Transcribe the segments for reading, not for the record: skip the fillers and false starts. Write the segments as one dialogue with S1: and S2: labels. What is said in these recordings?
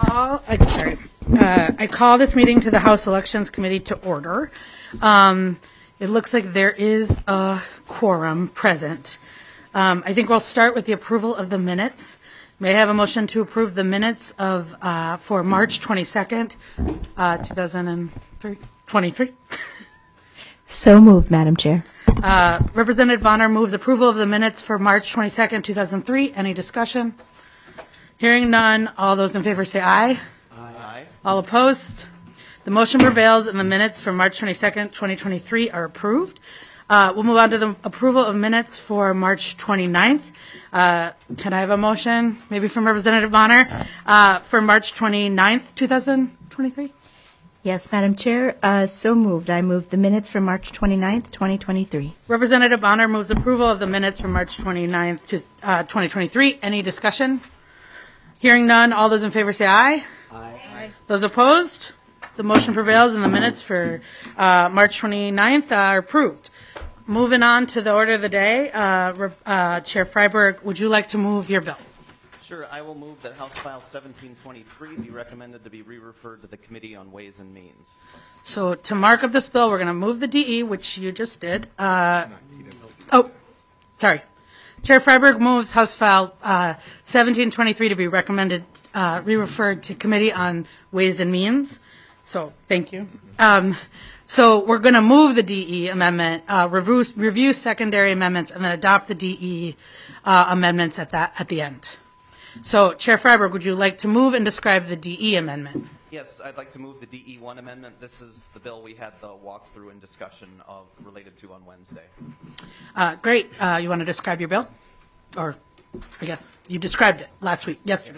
S1: I call this meeting to the House Elections Committee to order. It looks like there is a quorum present. I think we'll start with the approval of the minutes. May I have a motion to approve the minutes of for March 22nd, 2023?
S2: So moved, Madam Chair.
S1: Representative Bonner moves approval of the minutes for March 22nd, 2003. Any discussion? Hearing none, all those in favor say aye.
S3: Aye.
S1: All opposed? The motion prevails and the minutes for March 22nd, 2023 are approved. We'll move on to the approval of minutes for March 29th. Can I have a motion, maybe from Representative Bonner, for March 29th, 2023?
S2: Yes, Madam Chair. So moved. I move the minutes for March 29th, 2023.
S1: Representative Bonner moves approval of the minutes for March 29th, 2023. Any discussion? Hearing none, all those in favor say aye.
S3: Aye.
S1: Those opposed? The motion prevails and the minutes for March 29th are approved. Moving on to the order of the day, Chair Freiberg, would you like to move your bill?
S3: Sure. I will move that House File 1723 be recommended to be re-referred to the Committee on Ways and Means.
S1: So to mark up this bill, we're going to move the DE, which you just did. Sorry. Chair Freiberg moves House File 1723 to be recommended, re-referred to Committee on Ways and Means. So thank you. So we're going to move the DE amendment, review secondary amendments, and then adopt the DE amendments at the end. So Chair Freiberg, would you like to move and describe the DE amendment?
S3: Yes, I'd like to move the DE1 amendment. This is the bill we had the walkthrough and discussion of related to on Wednesday.
S1: Great. You want to describe your bill? Or I guess you described it yesterday.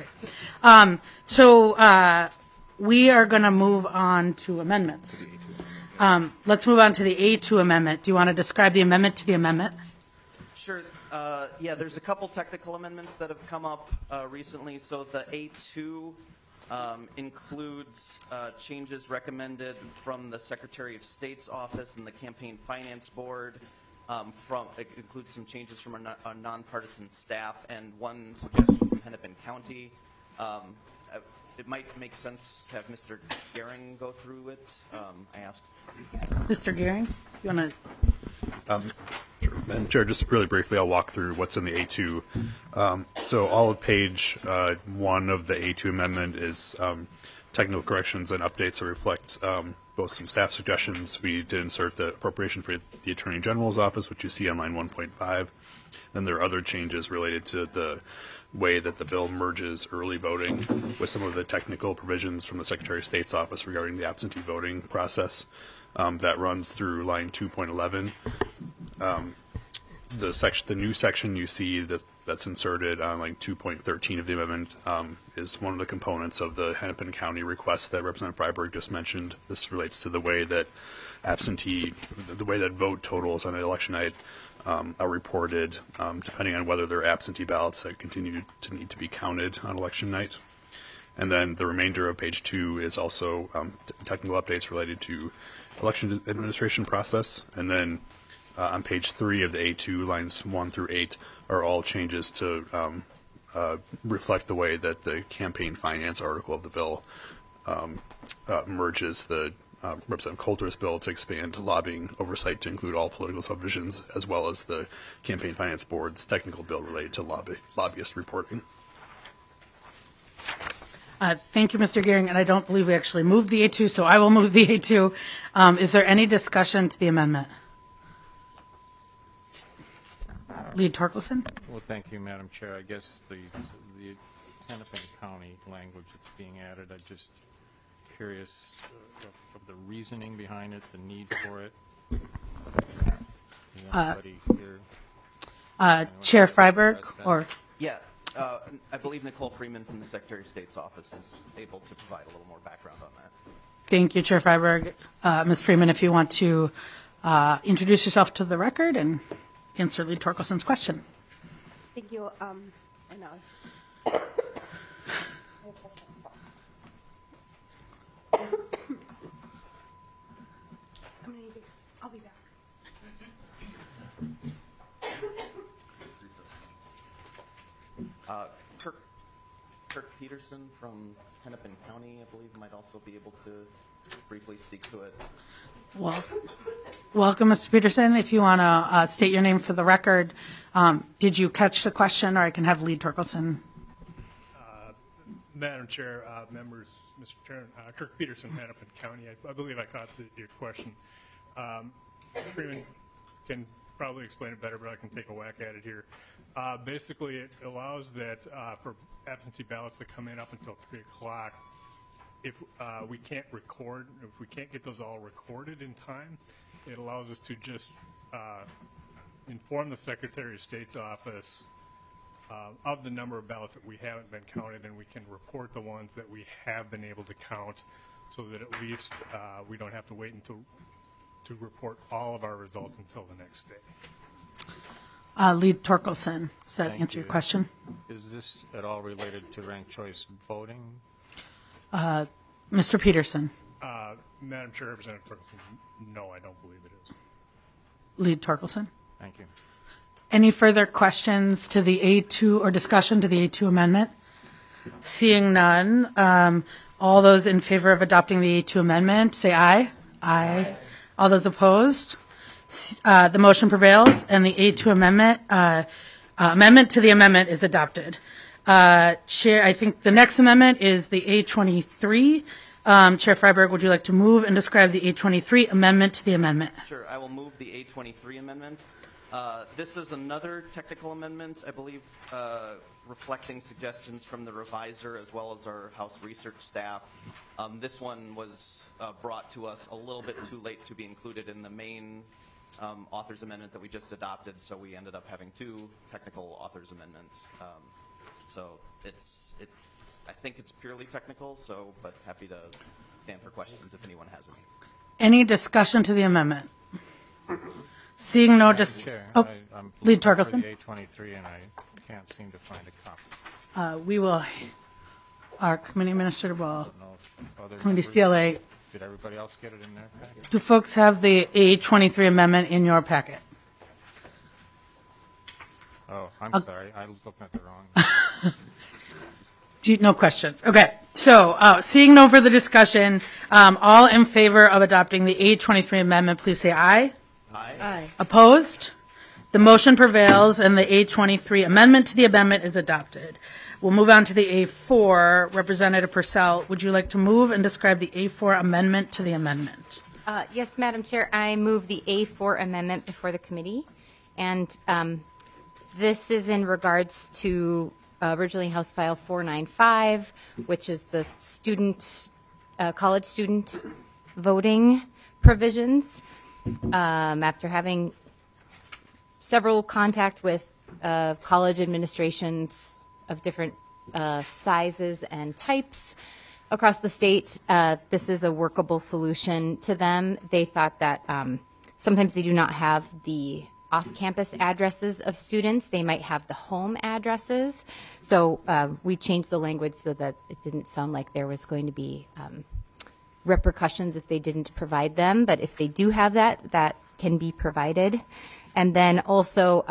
S1: We are going to move on to amendments. Let's move on to the A2 amendment. Do you want to describe the amendment to the amendment?
S3: Sure. Yeah, there's a couple technical amendments that have come up recently. So the A2 includes changes recommended from the Secretary of State's office and the Campaign Finance Board. It includes some changes from our nonpartisan staff and one suggestion from Hennepin County. It might make sense to have Mr. Gehring go through it. I asked.
S1: Mr. Gehring, you want to?
S4: Sure. Madam Chair, just really briefly, I'll walk through what's in the A2. So all of page 1 of the A2 amendment is technical corrections and updates that reflect both some staff suggestions. We did insert the appropriation for the Attorney General's office, which you see on line 1.5. Then there are other changes related to the way that the bill merges early voting with some of the technical provisions from the Secretary of State's office regarding the absentee voting process. That runs through line 2.11. The new section you see that's inserted on line 2.13 of the amendment is one of the components of the Hennepin County request that Representative Freiberg just mentioned. This relates to the way that vote totals on election night are reported, depending on whether they're absentee ballots that continue to need to be counted on election night. And then the remainder of page 2 is also technical updates related to election administration process. And then on page 3 of the A2, lines 1 through 8, are all changes to reflect the way that the campaign finance article of the bill merges the Representative Coulter's bill to expand lobbying oversight to include all political subdivisions, as well as the Campaign Finance Board's technical bill related to lobbyist reporting.
S1: Thank you, Mr. Gehring, and I don't believe we actually moved the A2, so I will move the A2. Is there any discussion to the amendment? Lee Torkelson?
S5: Well, thank you, Madam Chair. I guess the Hennepin County language that's being added, I'm just curious of the reasoning behind it, the need for it. Is anybody here?
S1: Chair Freiberg, or?
S3: Yeah. I believe Nicole Freeman from the Secretary of State's office is able to provide a little more background on that.
S1: Thank you, Chair Freiberg. Ms. Freeman, if you want to introduce yourself to the record and answer Lee Torkelson's question.
S6: Thank you. I'll be back.
S3: Kirk Peterson from Hennepin County, I believe, might also be able to briefly speak to it.
S1: Well, welcome, Mr. Peterson. If you want to state your name for the record, did you catch the question, or I can have Lee Torkelson?
S7: Madam Chair, members, Mr. Chairman, Kirk Peterson, Hennepin County. I believe I caught your question. Freeman can probably explain it better, but I can take a whack at it here. Basically, it allows that for absentee ballots to come in up until 3 o'clock, if we can't record, if we can't get those all recorded in time, it allows us to just inform the Secretary of State's office of the number of ballots that we haven't been counted, and we can report the ones that we have been able to count, so that at least we don't have to wait until to report all of our results until the next day.
S1: Lee Torkelson, does that
S5: Thank
S1: answer your
S5: you.
S1: question?
S5: Is this at all related to ranked choice voting?
S1: Mr. Peterson,
S7: Madam Chair, Representative Torkelson, no, I don't believe it is.
S1: Lee Torkelson.
S5: Thank you.
S1: Any further questions to the A2 or discussion to the A2 amendment? Seeing none, all those in favor of adopting the A2 amendment, say aye. Aye. All those opposed? The motion prevails, and the A2 amendment, amendment to the amendment is adopted. Chair, I think the next amendment is the A23. Chair Freiberg, would you like to move and describe the A23 amendment to the amendment?
S3: Sure, I will move the A23 amendment. This is another technical amendment, I believe, reflecting suggestions from the reviser as well as our House research staff. This one was brought to us a little bit too late to be included in the main author's amendment that we just adopted, so we ended up having two technical author's amendments. So I think it's purely technical, but happy to stand for questions if anyone has any.
S1: Any discussion to the amendment? Seeing no
S5: Chair, I'm
S1: Lee
S5: looking for
S1: Torkelson.
S5: the A23, and I can't seem to find a copy.
S1: We will, our committee administrator will,
S5: I don't know if other
S1: committee
S5: members-
S1: CLA,
S5: Did everybody else get it in their package?
S1: do folks have the A23 amendment in your packet?
S5: Oh, I'm sorry. I was looking at the wrong.
S1: No questions. Okay. So, seeing no further discussion, all in favor of adopting the A23 amendment, please say aye.
S3: Aye.
S1: Opposed? The motion prevails, and the A23 amendment to the amendment is adopted. We'll move on to the A4. Representative Purcell, would you like to move and describe the A4 amendment to the amendment?
S8: Yes, Madam Chair, I move the A4 amendment before the committee. And this is in regards to originally House File 495, which is the student, college student voting provisions. After having several contact with college administrations of different sizes and types across the state, this is a workable solution to them. They thought that sometimes they do not have the off-campus addresses of students. They might have the home addresses. So we changed the language so that it didn't sound like there was going to be repercussions if they didn't provide them. But if they do have that, that can be provided. And then also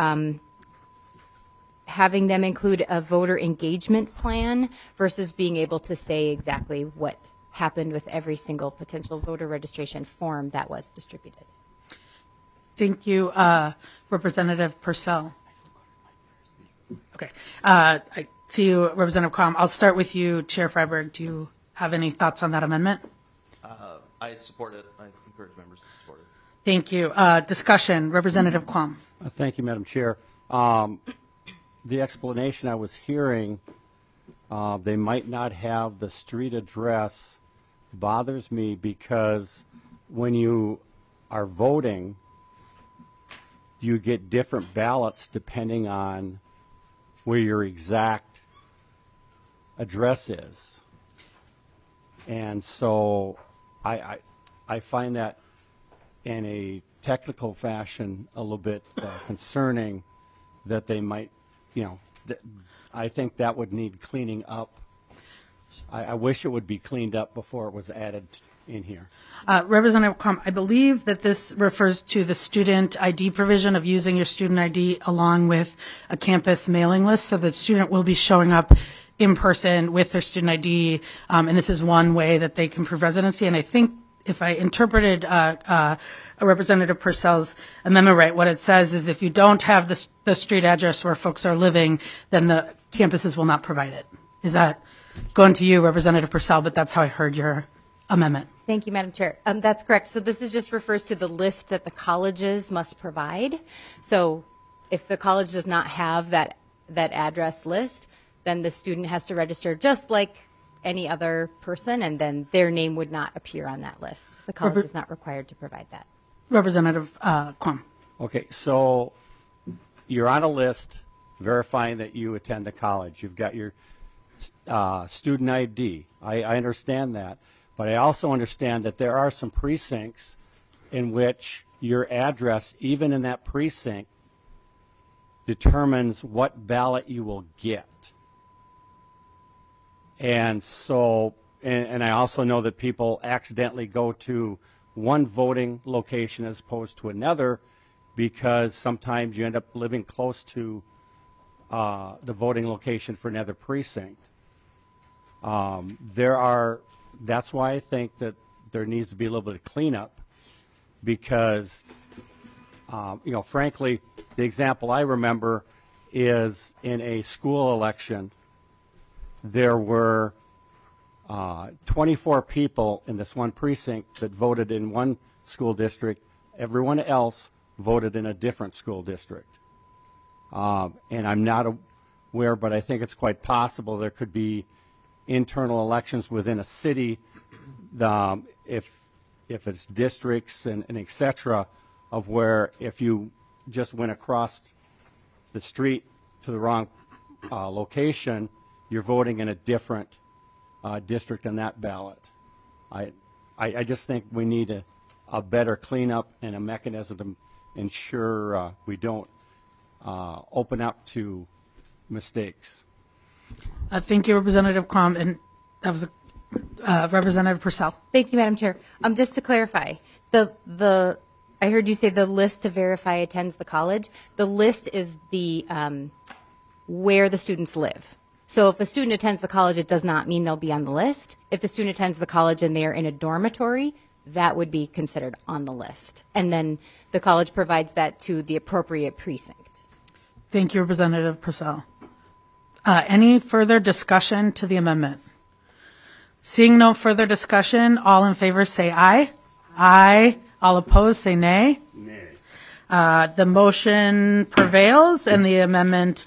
S8: having them include a voter engagement plan versus being able to say exactly what happened with every single potential voter registration form that was distributed.
S1: Thank you, Representative Purcell. Okay. I see you, Representative Quam. I'll start with you, Chair Freiberg. Do you have any thoughts on that amendment?
S3: I support it. I encourage members to support it.
S1: Thank you. Discussion, Representative Quam.
S9: Thank you, Madam Chair. The explanation I was hearing, they might not have the street address, bothers me because when you are voting, you get different ballots depending on where your exact address is. And so I find that in a technical fashion a little bit concerning that they might, I think that would need cleaning up. I wish it would be cleaned up before it was added in here.
S1: Representative Quam, I believe that this refers to the student ID provision of using your student ID along with a campus mailing list, so the student will be showing up in person with their student ID, and this is one way that they can prove residency. And I think if I interpreted Representative Purcell's amendment right, what it says is if you don't have the street address where folks are living, then the campuses will not provide it. Is that going to you, Representative Purcell? But that's how I heard your amendment.
S8: Thank you, Madam Chair. That's correct. So this is just refers to the list that the colleges must provide. So if the college does not have that address list, then the student has to register just like any other person, and then their name would not appear on that list. The college is not required to provide that.
S1: Representative Quam.
S9: Okay, so you're on a list verifying that you attend the college. You've got your student ID. I understand that. But I also understand that there are some precincts in which your address, even in that precinct, determines what ballot you will get. And so, and I also know that people accidentally go to one voting location as opposed to another because sometimes you end up living close to the voting location for another precinct. That's why I think that there needs to be a little bit of cleanup because, frankly, the example I remember is in a school election, there were 24 people in this one precinct that voted in one school district. Everyone else voted in a different school district. And I'm not aware, but I think it's quite possible there could be internal elections within a city, if it's districts and et cetera, of where if you just went across the street to the wrong location, you're voting in a different district on that ballot. I just think we need a better cleanup and a mechanism to ensure we don't open up to mistakes.
S1: Thank you, Representative Quam, and that was Representative Purcell.
S8: Thank you, Madam Chair. Just to clarify, I heard you say the list to verify attends the college. The list is the where the students live. So if a student attends the college, it does not mean they'll be on the list. If the student attends the college and they are in a dormitory, that would be considered on the list. And then the college provides that to the appropriate precinct.
S1: Thank you, Representative Purcell. Any further discussion to the amendment? Seeing no further discussion, all in favor say aye. Aye. All opposed say nay.
S9: Nay.
S1: The motion prevails and the amendment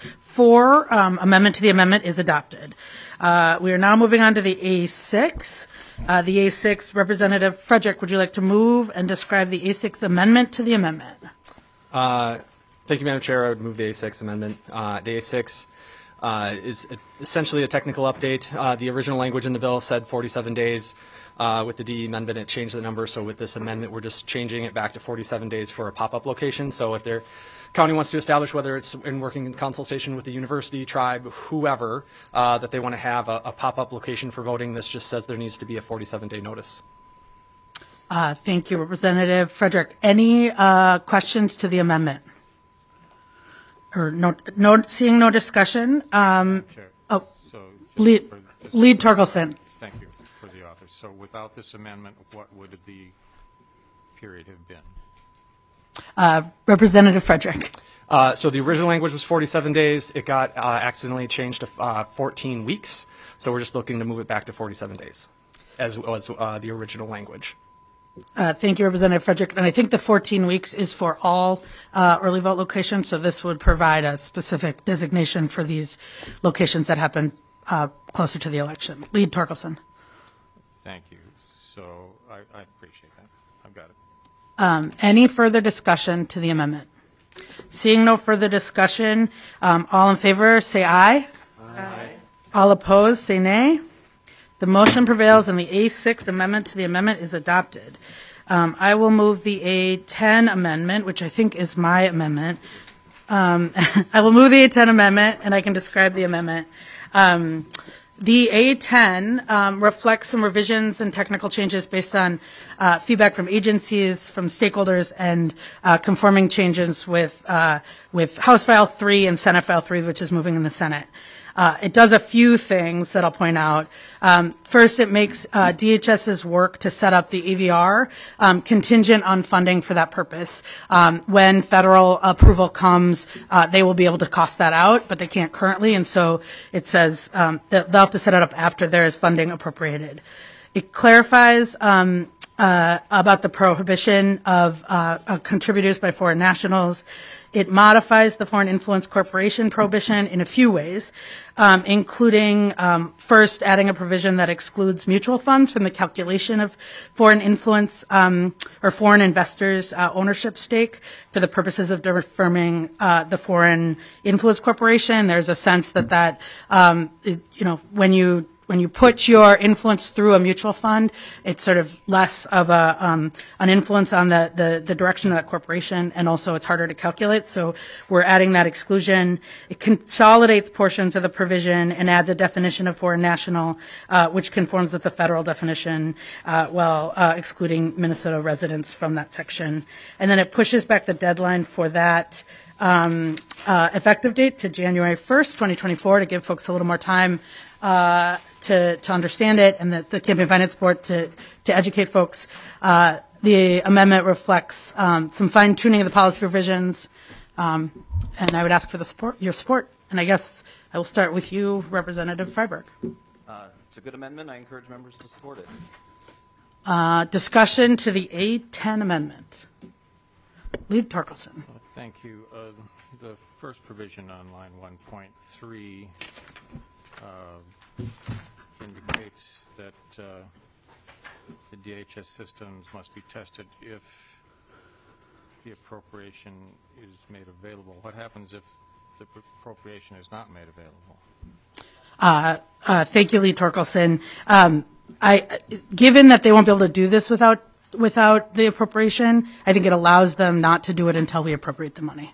S1: to the amendment is adopted. We are now moving on to the A6. The A6, Representative Frederick, would you like to move and describe the A6 amendment to the amendment?
S10: Thank you, Madam Chair. I would move the A6 amendment. The A6 is essentially a technical update. The original language in the bill said 47 days. With the D amendment, it changed the number. So with this amendment, we're just changing it back to 47 days for a pop-up location. So if their county wants to establish, whether it's in working in consultation with the university, tribe, whoever, that they want to have a pop-up location for voting, this just says there needs to be a 47-day notice.
S1: Thank you, Representative Frederick. Any questions to the amendment? Or seeing no discussion.
S5: Chair.
S1: Lead Torkelson.
S5: Thank you for the author. So without this amendment, what would the period have been?
S1: Representative Frederick.
S10: So the original language was 47 days. It got accidentally changed to 14 weeks. So we're just looking to move it back to 47 days as well as the original language.
S1: Thank you, Representative Frederick. And I think the 14 weeks is for all early vote locations, so this would provide a specific designation for these locations that happen closer to the election. Lead Torkelson.
S5: Thank you. So I appreciate that. I've got it.
S1: Any further discussion to the amendment? Seeing no further discussion, all in favor say aye. Aye. All opposed say nay. The motion prevails and the A6 amendment to the amendment is adopted. I will move the A10 amendment, which I think is my amendment. I will move the A10 amendment, and I can describe the amendment. The A10 reflects some revisions and technical changes based on feedback from agencies, from stakeholders, and conforming changes with House File 3 and Senate File 3, which is moving in the Senate. It does a few things that I'll point out. First, it makes DHS's work to set up the AVR contingent on funding for that purpose. When federal approval comes, they will be able to cost that out, but they can't currently, and so it says that they'll have to set it up after there is funding appropriated. It clarifies about the prohibition of contributors by foreign nationals. It modifies the Foreign Influence Corporation prohibition in a few ways, including first adding a provision that excludes mutual funds from the calculation of foreign influence or foreign investors' ownership stake for the purposes of affirming the Foreign Influence Corporation. There's a sense that when you put your influence through a mutual fund, it's sort of less of an influence on the direction of that corporation, and also it's harder to calculate. So we're adding that exclusion. It consolidates portions of the provision and adds a definition of foreign national, which conforms with the federal definition, while excluding Minnesota residents from that section. And then it pushes back the deadline for that effective date to January 1st, 2024, to give folks a little more time to understand it, and the Campaign Finance Board to educate folks. The amendment reflects some fine-tuning of the policy provisions, and I would ask for your support. And I guess I will start with you, Representative Freiberg.
S3: It's a good amendment. I encourage members to support it.
S1: Discussion to the A10 amendment. Lead Torkelson.
S5: Thank you. The first provision on line 1.3 indicates that the DHS systems must be tested if the appropriation is made available. What happens if the appropriation is not made available?
S1: Thank you, Lead Torkelson. Given that they won't be able to do this without the appropriation, I think it allows them not to do it until we appropriate the money.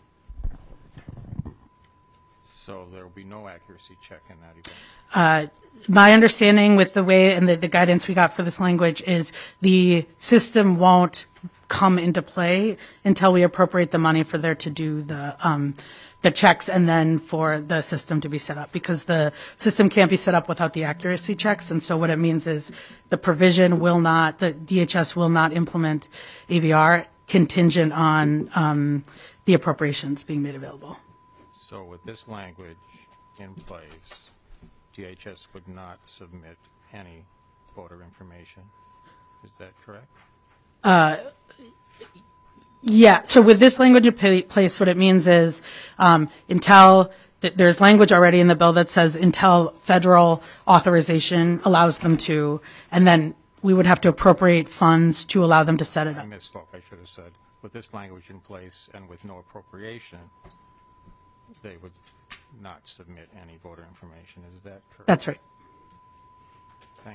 S5: So there will be no accuracy check in that event?
S1: My understanding with the way and the guidance we got for this language is the system won't come into play until we appropriate the money for there to do the checks and then for the system to be set up, because the system can't be set up without the accuracy checks. And so what it means is the DHS will not implement AVR contingent on the appropriations being made available.
S5: So with this language in place, DHS would not submit any voter information. Is that correct?
S1: Yeah. So with this language in place, what it means is there's language already in the bill that says until federal authorization allows them to, and then we would have to appropriate funds to allow them to set it up.
S5: I misspoke. I should have said with this language in place and with no appropriation, they would not submit any voter information. Is that correct?
S1: That's right.
S5: Thank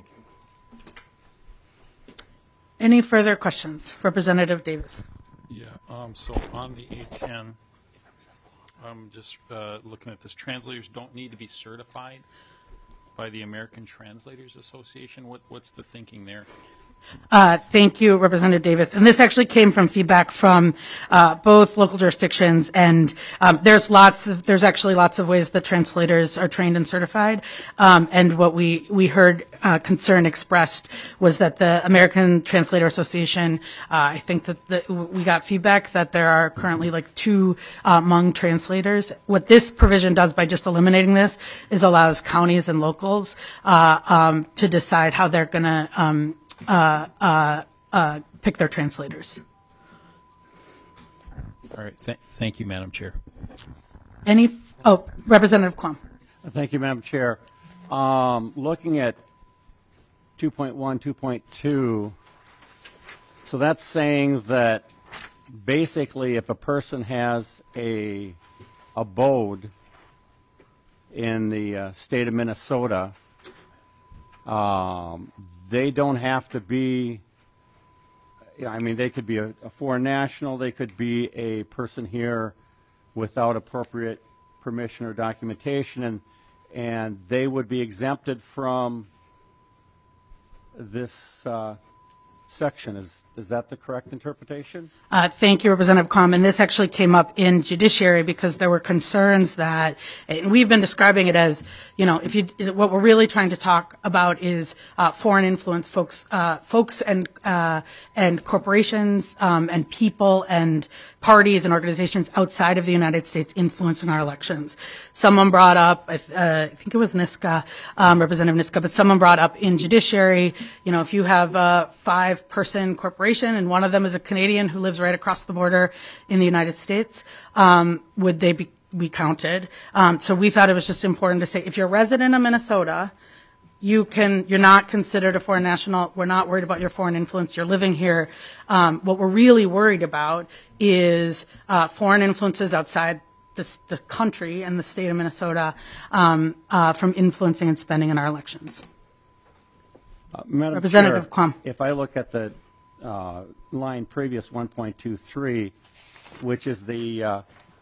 S5: you.
S1: Any further questions? Representative Davis.
S11: Yeah, so on the A10, I'm just looking at this. Translators don't need to be certified by the American Translators Association. What's the thinking there?
S1: Thank you, Representative Davis. And this actually came from feedback from both local jurisdictions, and there's actually lots of ways that translators are trained and certified. And what we heard concern expressed was that the American Translator Association, I think that we got feedback that there are currently like 2 Hmong translators. What this provision does by just eliminating this is allows counties and locals to decide how they're going to pick their translators.
S11: All right. Thank you, Madam Chair.
S1: Representative Quam.
S9: Thank you, Madam Chair. Looking at 2.1, 2.2, so that's saying that basically if a person has a abode in the state of Minnesota, they don't have to be, I mean, they could be a foreign national, they could be a person here without appropriate permission or documentation, and they would be exempted from this section. Is that the correct interpretation?
S1: Thank you, Representative Quam. And this actually came up in judiciary because there were concerns that, and we've been describing it as, what we're really trying to talk about is foreign influence folks and corporations and people and parties and organizations outside of the United States influencing our elections. Someone brought up, I think it was Niska, Representative Niska, but someone brought up in judiciary, if you have a 5-person corporation and one of them is a Canadian who lives right across the border in the United States, would they be counted? So we thought it was just important to say, if you're a resident of Minnesota, you're not considered a foreign national. We're not worried about your foreign influence. You're living here. What we're really worried about is foreign influences outside the country and the state of Minnesota from influencing and spending in our elections.
S9: Madam
S1: Representative
S9: Chair,
S1: Quam.
S9: if I look at the line previous 1.23, which is the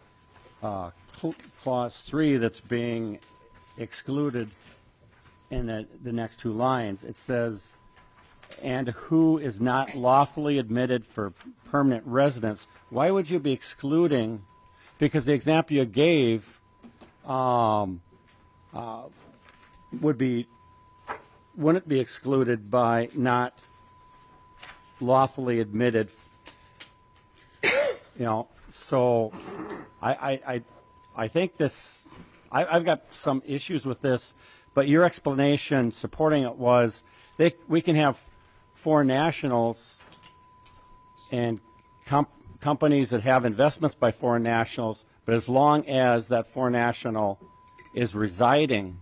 S9: clause 3 that's being excluded in the next two lines, it says, and who is not lawfully admitted for permanent residence. Why would you be excluding? Because the example you gave wouldn't be excluded by not lawfully admitted. So I think this. I've got some issues with this. But your explanation supporting it was we can have foreign nationals and companies that have investments by foreign nationals, but as long as that foreign national is residing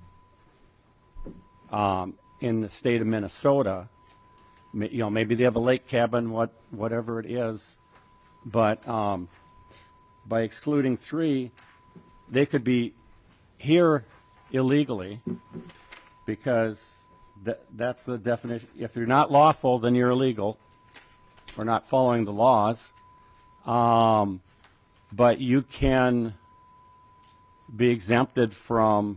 S9: in the state of Minnesota, maybe they have a lake cabin, whatever it is, but by excluding 3, they could be here illegally, because that's the definition. If you're not lawful, then you're illegal or not following the laws. But you can be exempted from,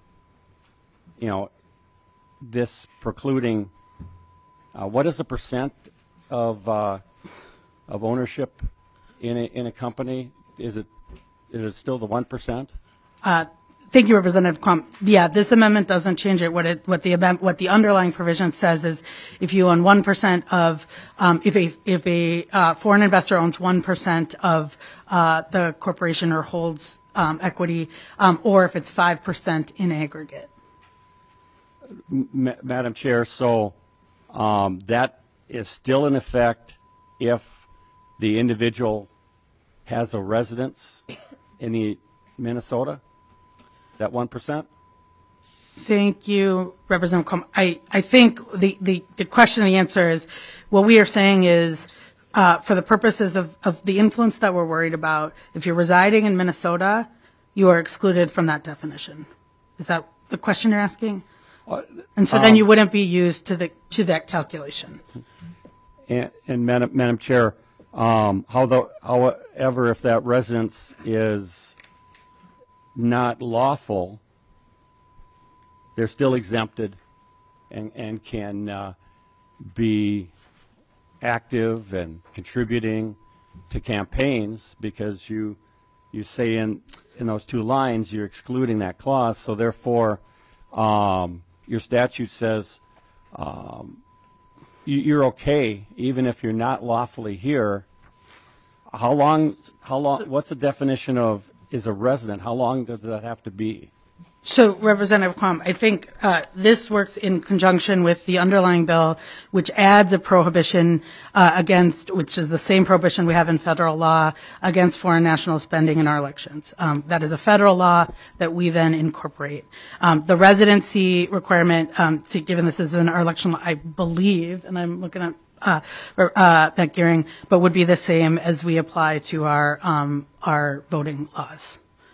S9: this precluding. What is the percent of ownership in a company? Is it still the 1%?
S1: Thank you, Representative Quam. Yeah, this amendment doesn't change it. What the underlying provision says is, if you own 1% of, if a foreign investor owns 1% of the corporation or holds equity, or if it's 5% in aggregate.
S9: Madam Chair, so that is still in effect if the individual has a residence in Minnesota? That 1%?
S1: Thank you, Representative Quam. I think the question and the answer is, what we are saying is, for the purposes of the influence that we're worried about, if you're residing in Minnesota, you are excluded from that definition. Is that the question you're asking? And so then you wouldn't be used to that calculation.
S9: And Madam Chair, however, if that residence is not lawful, they're still exempted and can be active and contributing to campaigns, because you say in those 2 lines you're excluding that clause. So therefore, your statute says you're okay even if you're not lawfully here. How long? What's the definition of is a resident? How long does that have to be?
S1: So, Representative Quam, I think this works in conjunction with the underlying bill, which adds a prohibition against, which is the same prohibition we have in federal law, against foreign national spending in our elections. That is a federal law that we then incorporate. The residency requirement, given this is in our election law, I believe, and I'm looking at Beck Gearing, but would be the same as we apply to our voting laws.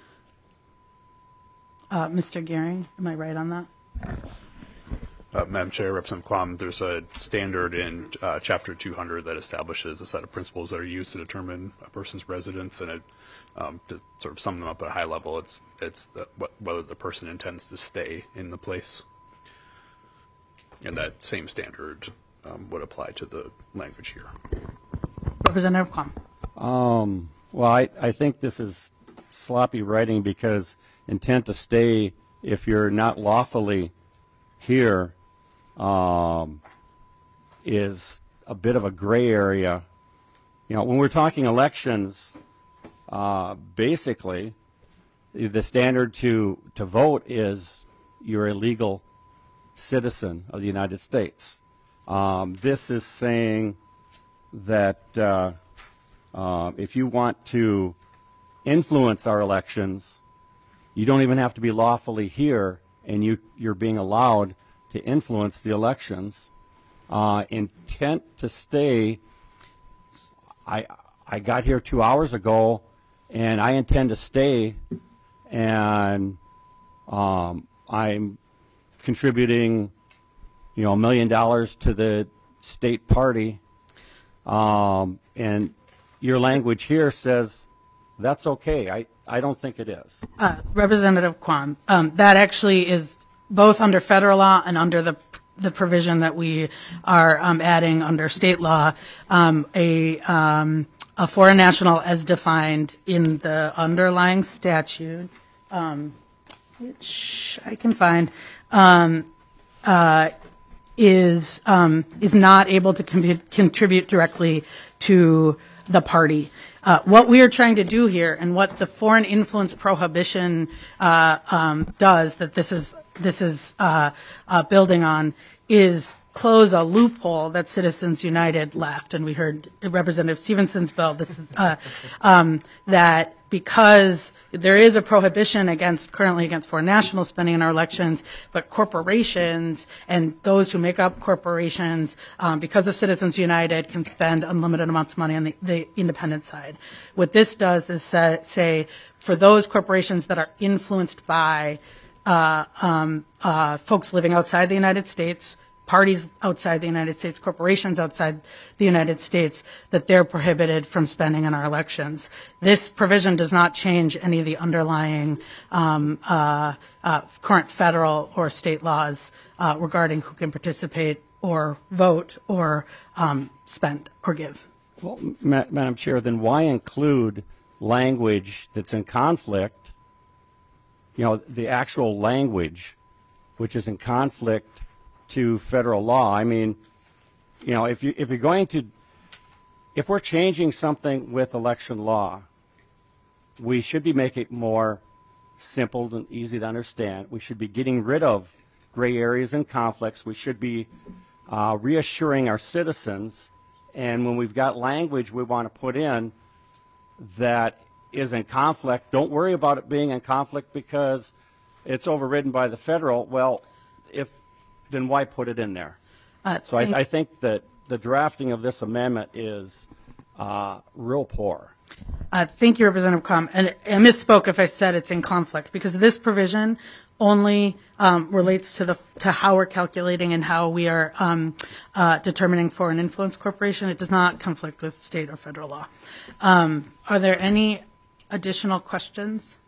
S1: Mr. Gearing, am I right on that?
S4: Madam Chair, Representative Quam, there's a standard in Chapter 200 that establishes a set of principles that are used to determine a person's residence, and to sort of sum them up at a high level, it's whether the person intends to stay in the place. And that same standard would apply to the language here.
S1: Representative Quam.
S9: Well, I think this is sloppy writing because intent to stay, if you're not lawfully here, is a bit of a gray area. You know, when we're talking elections, basically, the standard to vote is you're a legal citizen of the United States. This is saying that if you want to influence our elections, you don't even have to be lawfully here, and you're being allowed to influence the elections. Intent to stay, I got here 2 hours ago, and I intend to stay, and I'm contributing, $1 million to the state party, and your language here says that's okay. I don't think it is.
S1: Representative Quam, that actually is both under federal law and under the provision that we are adding under state law, a foreign national as defined in the underlying statute, which I can find, is not able to contribute directly to the party. What we are trying to do here, and what the foreign influence prohibition does, that this is building on, is close a loophole that Citizens United left. And we heard Representative Stevenson's bill. This is that because there is a prohibition currently against foreign national spending in our elections, but corporations and those who make up corporations, because of Citizens United, can spend unlimited amounts of money on the independent side. What this does is say for those corporations that are influenced by folks living outside the United States, parties outside the United States, corporations outside the United States, that they're prohibited from spending in our elections. This provision does not change any of the underlying current federal or state laws regarding who can participate or vote or spend or give.
S9: Well, Madam Chair, then why include language that's in conflict, the actual language which is in conflict to federal law? I mean, if we're changing something with election law, we should be making it more simple and easy to understand. We should be getting rid of gray areas and conflicts. We should be reassuring our citizens. And when we've got language we want to put in that is in conflict, don't worry about it being in conflict because it's overridden by the federal. Well, then why put it in there? So I think that the drafting of this amendment is real poor.
S1: Thank you, Representative Quam. And I misspoke if I said it's in conflict, because this provision only relates to how we're calculating and how we are determining foreign influence corporation. It does not conflict with state or federal law. Are there any additional questions?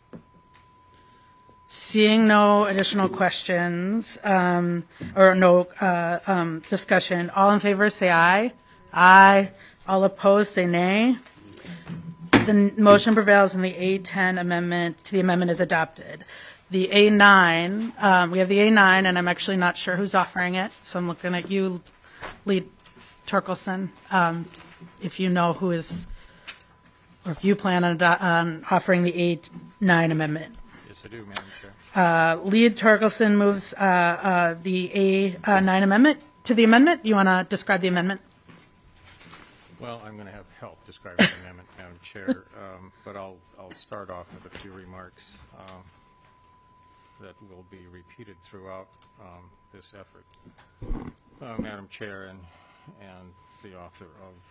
S1: Seeing no additional questions or no discussion, all in favor say aye. Aye. All opposed say nay. The motion prevails and the A10 amendment to the amendment is adopted. The A9, we have the A9, and I'm actually not sure who's offering it, so I'm looking at you, Lead Torkelson, if you know who is, or if you plan on offering the A9 amendment.
S5: Yes, I do, Madam Chair.
S1: Lead Torkelson moves the A9 amendment to the amendment. You want to describe the amendment?
S5: Well, I'm going to have help describing the amendment, Madam Chair, but I'll start off with a few remarks that will be repeated throughout this effort. Madam Chair and the author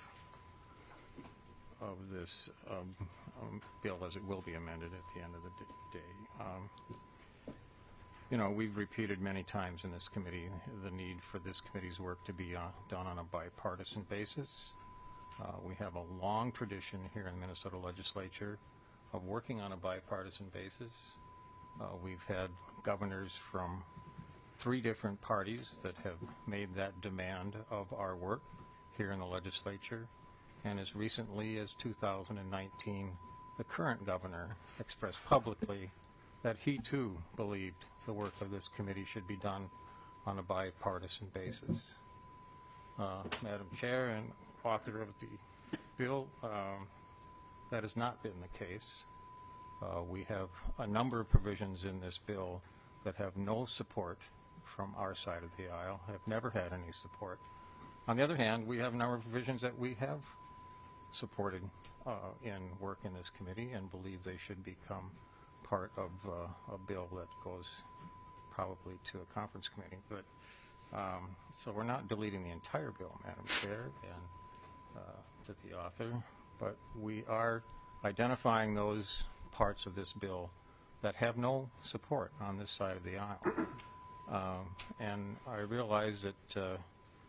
S5: of this bill, as it will be amended at the end of the day. We've repeated many times in this committee the need for this committee's work to be done on a bipartisan basis. We have a long tradition here in the Minnesota legislature of working on a bipartisan basis. We've had governors from 3 different parties that have made that demand of our work here in the legislature, and as recently as 2019, the current governor expressed publicly that he too believed the work of this committee should be done on a bipartisan basis. Madam Chair and author of the bill, that has not been the case. We have a number of provisions in this bill that have no support from our side of the aisle, have never had any support. On the other hand, we have a number of provisions that we have supported in work in this committee and believe they should become part of a bill that goes probably to a conference committee. But so we're not deleting the entire bill, Madam Chair, and to the author, but we are identifying those parts of this bill that have no support on this side of the aisle. And I realize that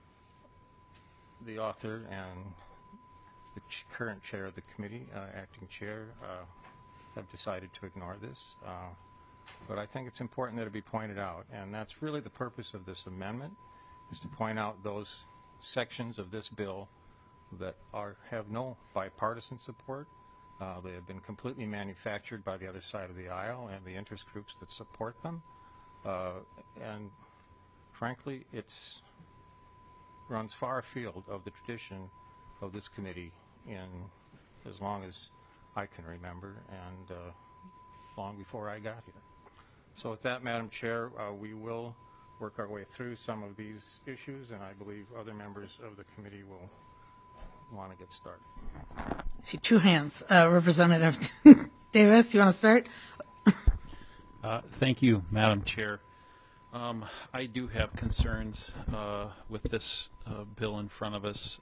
S5: the author and the current chair of the committee, acting chair, have decided to ignore this. But I think it's important that it be pointed out, and that's really the purpose of this amendment, is to point out those sections of this bill that have no bipartisan support. They have been completely manufactured by the other side of the aisle and the interest groups that support them. And frankly, it's runs far afield of the tradition of this committee in as long as I can remember, and long before I got here. So with that, Madam Chair, we will work our way through some of these issues, and I believe other members of the committee will want to get started.
S1: I see 2 hands. Representative Davis, you want to start?
S11: Thank you, Madam Chair. I do have concerns with this bill in front of us.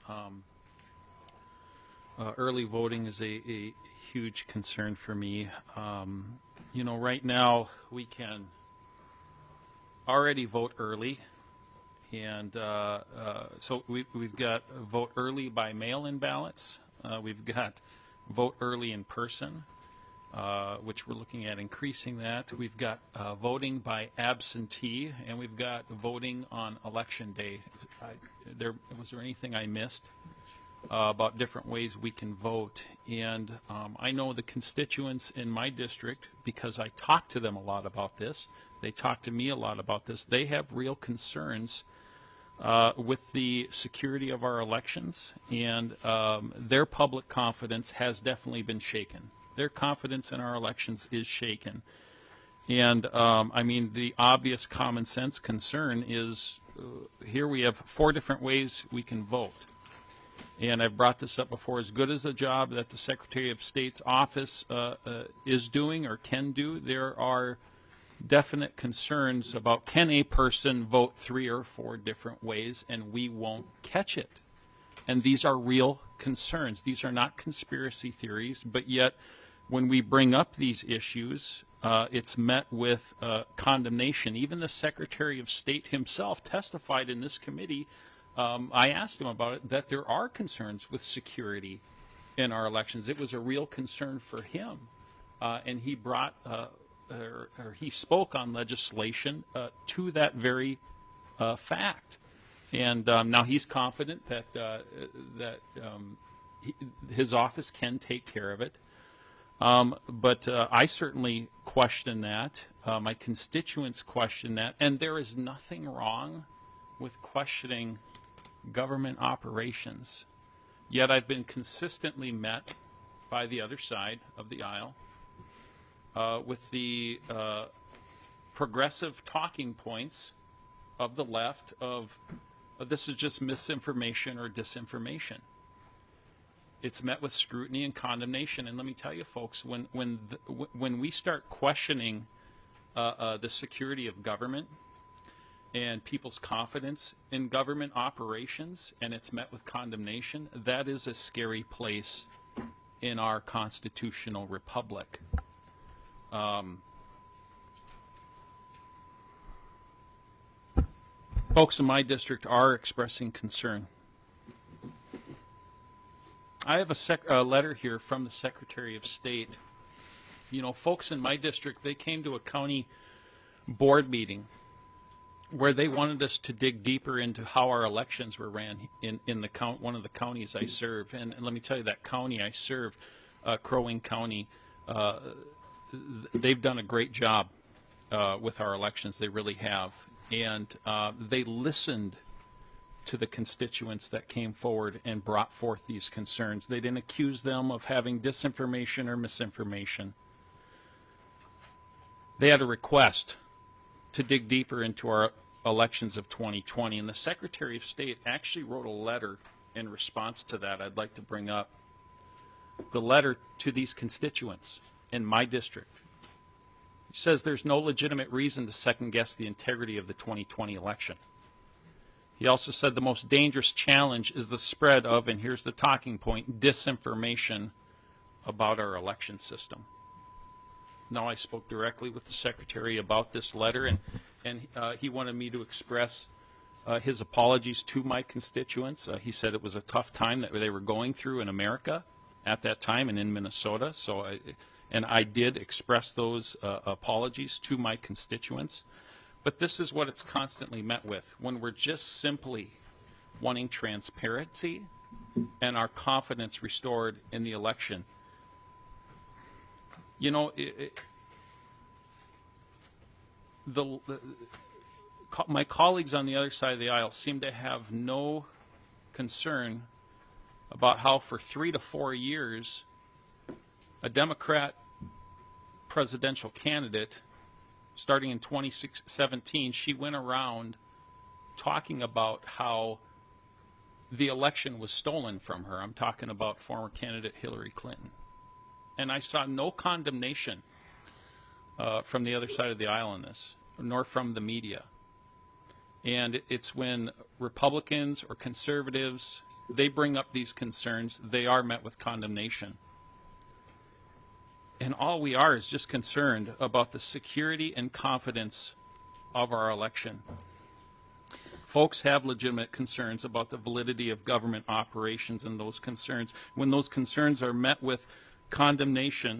S11: Early voting is a huge concern for me. You know, right now we can already vote early, and so we've got vote early by mail-in ballots. We've got vote early in person, which we're looking at increasing that. We've got voting by absentee, and we've got voting on election day. Was there anything I missed about different ways we can vote? And I know the constituents in my district, because I talk to them a lot about this. They talk to me a lot about this. They have real concerns with the security of our elections, and their public confidence has definitely been shaken. Their confidence in our elections is shaken. And I mean, the obvious common sense concern is here we have 4 different ways we can vote. And I've brought this up before. As good as the job that the Secretary of State's office is doing or can do, there are definite concerns about, can a person vote 3 or 4 different ways and we won't catch it? And these are real concerns. These are not conspiracy theories, but yet when we bring up these issues, it's met with condemnation. Even the Secretary of State himself testified in this committee, I asked him about it, that there are concerns with security in our elections. It was a real concern for him, and he brought or he spoke on legislation to that very fact. And now he's confident that his office can take care of it. But I certainly question that. My constituents question that. And there is nothing wrong with questioning government operations. Yet I've been consistently met by the other side of the aisle with the progressive talking points of the left of this is just misinformation or disinformation. It's met with scrutiny and condemnation. And let me tell you, folks, when we start questioning the security of government and people's confidence in government operations, and it's met with condemnation, that is a scary place in our constitutional republic. Folks in my district are expressing concern. I have a letter here from the Secretary of State. You know, folks in my district, they came to a county board meeting where they wanted us to dig deeper into how our elections were ran in one of the counties I serve. And let me tell you, that county I serve, Crow Wing County, they've done a great job with our elections. They really have. And they listened to the constituents that came forward and brought forth these concerns. They didn't accuse them of having disinformation or misinformation. They had a request to dig deeper into our elections of 2020, and the Secretary of State actually wrote a letter in response to that. I'd like to bring up the letter to these constituents in my district. He says there's no legitimate reason to second-guess the integrity of the 2020 election. He also said the most dangerous challenge is the spread of, and here's the talking point, disinformation about our election system. Now, I spoke directly with the Secretary about this letter, and he wanted me to express his apologies to my constituents. He said it was a tough time that they were going through in America at that time and in Minnesota. And I did express those apologies to my constituents. But this is what it's constantly met with. When we're just simply wanting transparency and our confidence restored in the election, you know, my colleagues on the other side of the aisle seem to have no concern about how for 3 to 4 years a Democrat presidential candidate, starting in 2017, she went around talking about how the election was stolen from her. I'm talking about former candidate Hillary Clinton. And I saw no condemnation from the other side of the aisle on this, nor from the media. And it's when Republicans or conservatives, they bring up these concerns, they are met with condemnation. And all we are is just concerned about the security and confidence of our election. Folks have legitimate concerns about the validity of government operations, and those concerns, when those concerns are met with condemnation,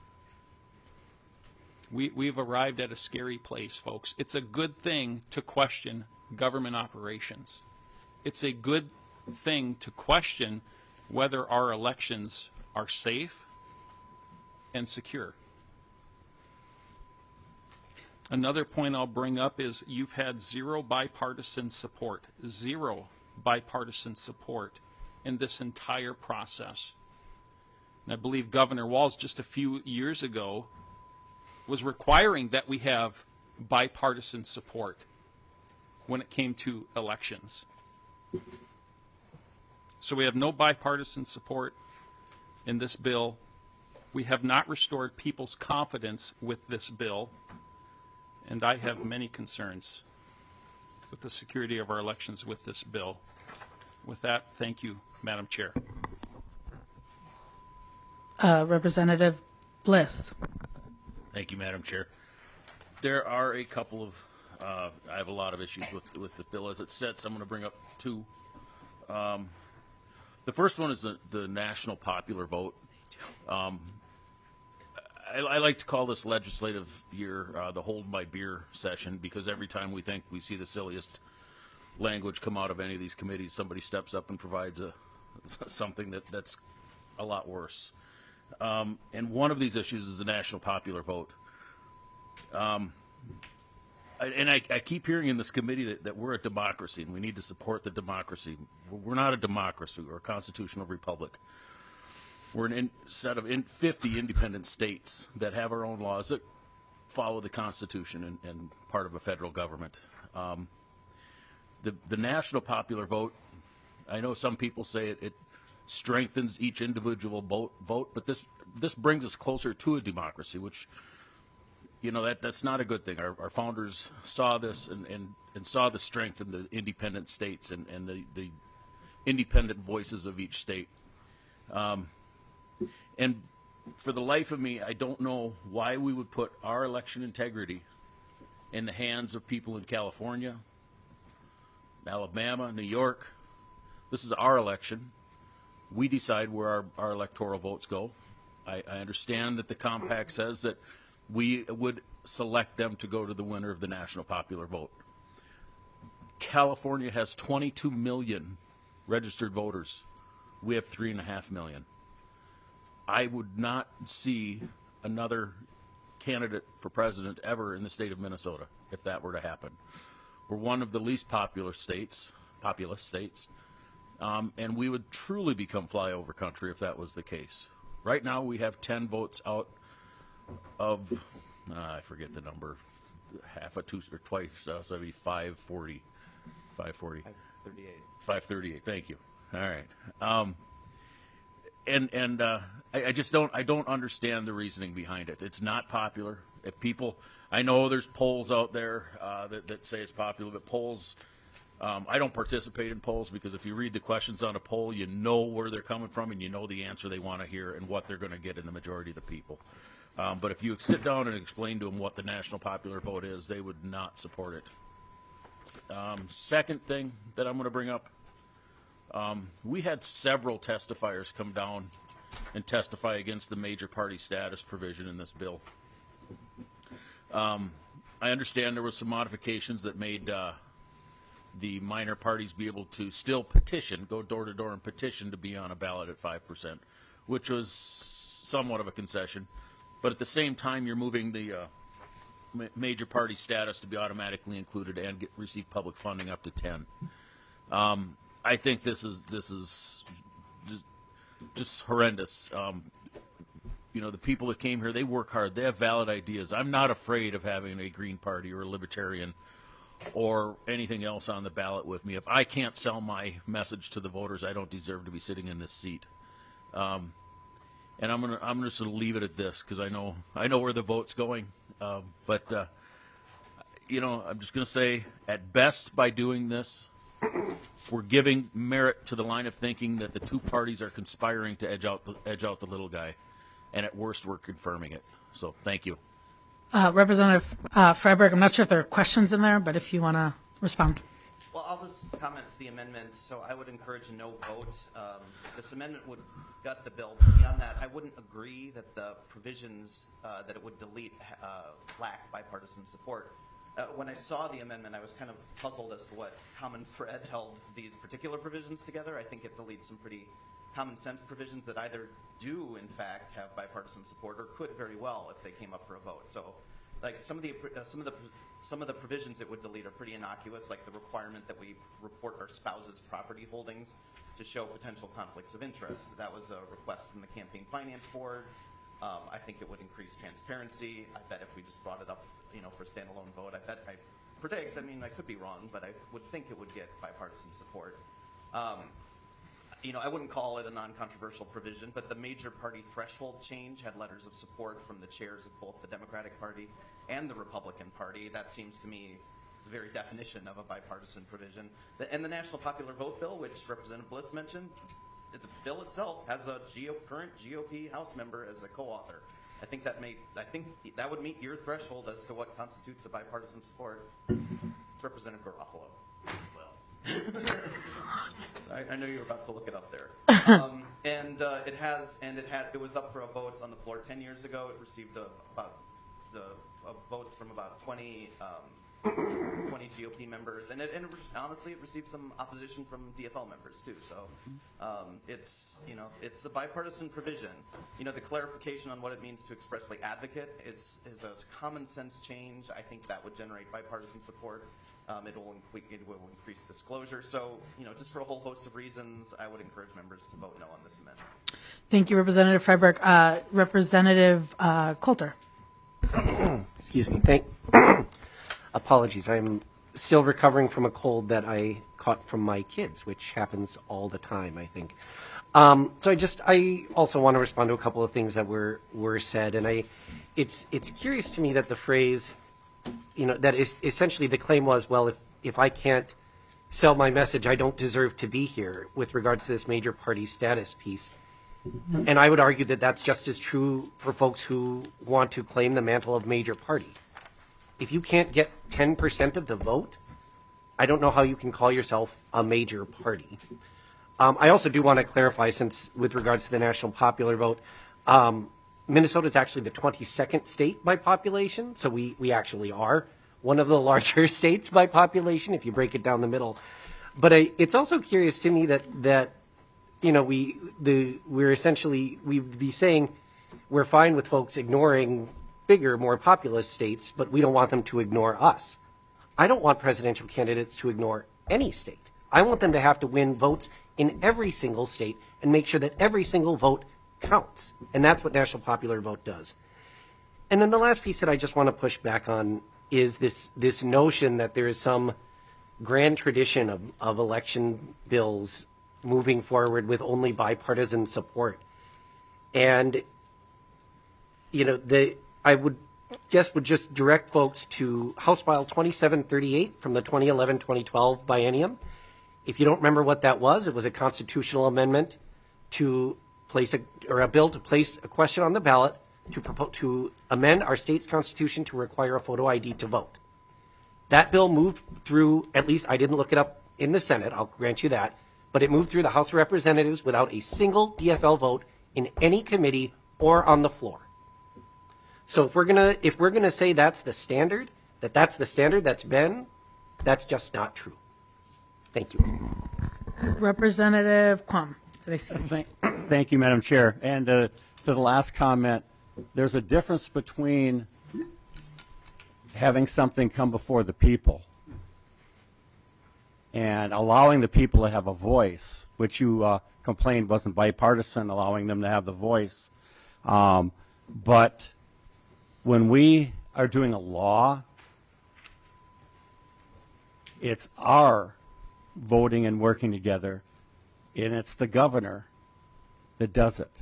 S11: we've arrived at a scary place, folks. It's a good thing to question government operations. It's a good thing to question whether our elections are safe and secure. Another point I'll bring up is you've had zero bipartisan support in this entire process. And I believe Governor Walz just a few years ago was requiring that we have bipartisan support when it came to elections. So we have no bipartisan support in this bill. We have not restored people's confidence with this bill. And I have many concerns with the security of our elections with this bill. With that, thank you, Madam Chair.
S1: Representative Bliss.
S12: Thank you, Madam Chair. There are a couple of, I have a lot of issues with the bill as it sits. I'm going to bring up two. The first one is the national popular vote. I like to call this legislative year the hold my beer session, because every time we think we see the silliest language come out of any of these committees, somebody steps up and provides something that's a lot worse. And one of these issues is the national popular vote. And I keep hearing in this committee that we're a democracy and we need to support the democracy. We're not a democracy. We're a constitutional republic. We're a set of 50 independent states that have our own laws that follow the Constitution and part of a federal government. The national popular vote, I know some people say it strengthens each individual vote, but this brings us closer to a democracy, which, you know, that's not a good thing. Our founders saw this and saw the strength in the independent states and the independent voices of each state. And for the life of me, I don't know why we would put our election integrity in the hands of people in California, Alabama, New York. This is our election. We decide where our electoral votes go. I understand that the compact says that we would select them to go to the winner of the national popular vote. California has 22 million registered voters. We have 3.5 million. I would not see another candidate for president ever in the state of Minnesota if that were to happen. We're one of the least populous states, and we would truly become flyover country if that was the case. Right now, we have 10 votes out of, I forget the number, half a two or twice, so that'd be 540. 538. 538. Thank you. All right. I just don't understand the reasoning behind it. It's not popular. If people, I know there's polls out there that say it's popular, but polls, I don't participate in polls because if you read the questions on a poll, you know where they're coming from and you know the answer they want to hear and what they're going to get in the majority of the people. But if you sit down and explain to them what the national popular vote is, they would not support it. Second thing that I'm going to bring up, we had several testifiers come down and testify against the major party status provision in this bill. I understand there were some modifications that made the minor parties be able to still petition, go door to door and petition to be on a ballot at 5%, which was somewhat of a concession. But at the same time, you're moving the major party status to be automatically included and receive public funding up to 10. I think this is just horrendous. You know, the people that came here, they work hard. They have valid ideas. I'm not afraid of having a Green Party or a Libertarian or anything else on the ballot with me. If I can't sell my message to the voters, I don't deserve to be sitting in this seat. And I'm just going to leave it at this because I know where the vote's going. You know, I'm just going to say, at best, by doing this, we're giving merit to the line of thinking that the two parties are conspiring to edge out the little guy, and at worst, we're confirming it. So, thank you.
S1: Representative Freiberg, I'm not sure if there are questions in there, but if you want to respond.
S3: Well, I'll just comment to the amendment. So I would encourage a no vote. This amendment would gut the bill. Beyond that, I wouldn't agree that the provisions that it would delete lack bipartisan support. When I saw the amendment, I was kind of puzzled as to what common thread held these particular provisions together. I think it deletes some pretty common sense provisions that either do, in fact, have bipartisan support or could very well if they came up for a vote. So, like some of the provisions it would delete are pretty innocuous, like the requirement that we report our spouse's property holdings to show potential conflicts of interest. That was a request from the Campaign Finance Board. I think it would increase transparency. I bet if we just brought it up, you know, for a standalone vote, I predict, I mean, I could be wrong, but I would think it would get bipartisan support. You know, I wouldn't call it a non-controversial provision, but the major party threshold change had letters of support from the chairs of both the Democratic Party and the Republican Party. That seems to me the very definition of a bipartisan provision. And the National Popular Vote Bill, which Representative Bliss mentioned, the bill itself has a current GOP House member as a co-author. I think that would meet your threshold as to what constitutes a bipartisan support. Representative Garofalo. I know you were about to look it up there. It was up for a vote on the floor 10 years ago. It received votes from about 20 GOP members, and honestly, it received some opposition from DFL members too. So it's a bipartisan provision. You know, the clarification on what it means to expressly advocate is a common sense change. I think that would generate bipartisan support. It will increase disclosure. So, you know, just for a whole host of reasons, I would encourage members to vote no on this amendment.
S1: Thank you, Representative Freiberg. Representative Coulter.
S13: Excuse me. Apologies. I'm still recovering from a cold that I caught from my kids, which happens all the time, I think. So I also want to respond to a couple of things that were said, and it's curious to me that the phrase, you know, that is essentially the claim was, well, if I can't sell my message, I don't deserve to be here with regards to this major party status piece. And I would argue that that's just as true for folks who want to claim the mantle of major party. If you can't get 10% of the vote, I don't know how you can call yourself a major party. I also do want to clarify, since with regards to the national popular vote, Minnesota is actually the 22nd state by population, so we actually are one of the larger states by population, if you break it down the middle. But it's also curious to me that you know, we're essentially, we'd be saying we're fine with folks ignoring bigger, more populous states, but we don't want them to ignore us. I don't want presidential candidates to ignore any state. I want them to have to win votes in every single state and make sure that every single vote counts. And that's what National Popular Vote does. And then the last piece that I just want to push back on is this notion that there is some grand tradition of election bills moving forward with only bipartisan support. And, you know, I would just direct folks to House File 2738 from the 2011-2012 biennium. If you don't remember what that was, it was a constitutional amendment to place a bill to place a question on the ballot to amend our state's constitution to require a photo ID to vote. That bill moved through, at least I didn't look it up in the Senate, I'll grant you that, but it moved through the House of Representatives without a single DFL vote in any committee or on the floor. So if we're gonna say that's the standard, that's the standard that's been, that's just not true. Thank you.
S1: Representative Quam. Did I see?
S9: Thank you, Madam Chair. And to the last comment, there's a difference between having something come before the people and allowing the people to have a voice, which you complained wasn't bipartisan, allowing them to have the voice. But when we are doing a law, it's our voting and working together, and it's the governor that does it.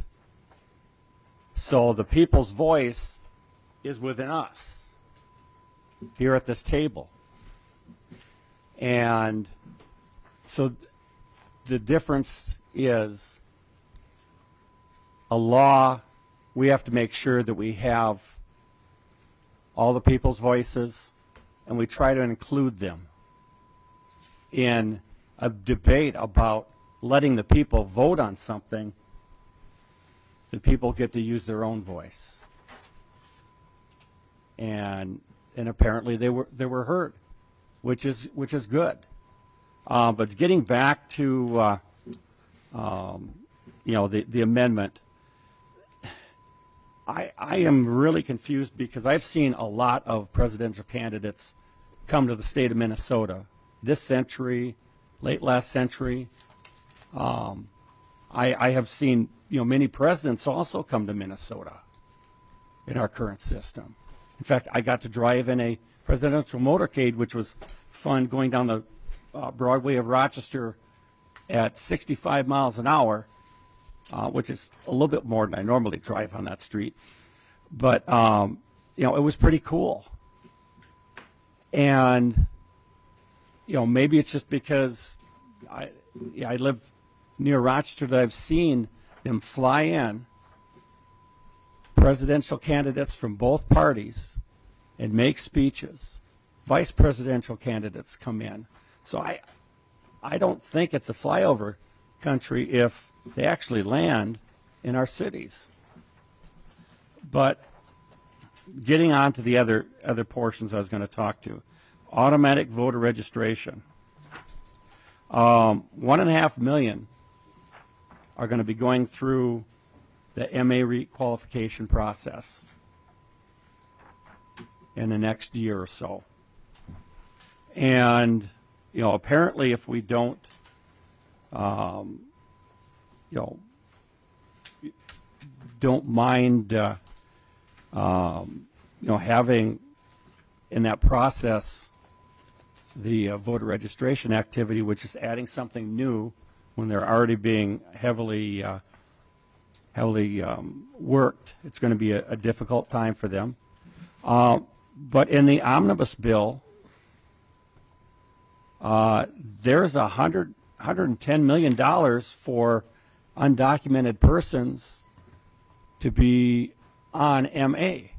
S9: So the people's voice is within us here at this table. And so the difference is a law, we have to make sure that we have all the people's voices and we try to include them in a debate about letting the people vote on something. The people get to use their own voice. And apparently they were heard, which is good. But getting back to you know, the amendment, I am really confused because I've seen a lot of presidential candidates come to the state of Minnesota this century, late last century. I have seen, you know, many presidents also come to Minnesota in our current system. In fact, I got to drive in a presidential motorcade, which was fun, going down the Broadway of Rochester at 65 miles an hour, which is a little bit more than I normally drive on that street. But, you know, it was pretty cool. And, you know, maybe it's just because I live near Rochester that I've seen them fly in presidential candidates from both parties and make speeches. Vice presidential candidates come in. So I don't think it's a flyover country if they actually land in our cities. But getting on to the other portions I was going to talk to, automatic voter registration. 1.5 million are going to be going through the MA requalification process in the next year or so. And, you know, apparently if we don't, you know, don't mind, you know, having in that process the voter registration activity, which is adding something new when they're already being heavily worked. It's going to be a difficult time for them. But in the omnibus bill, there's $110 million for undocumented persons to be on MA.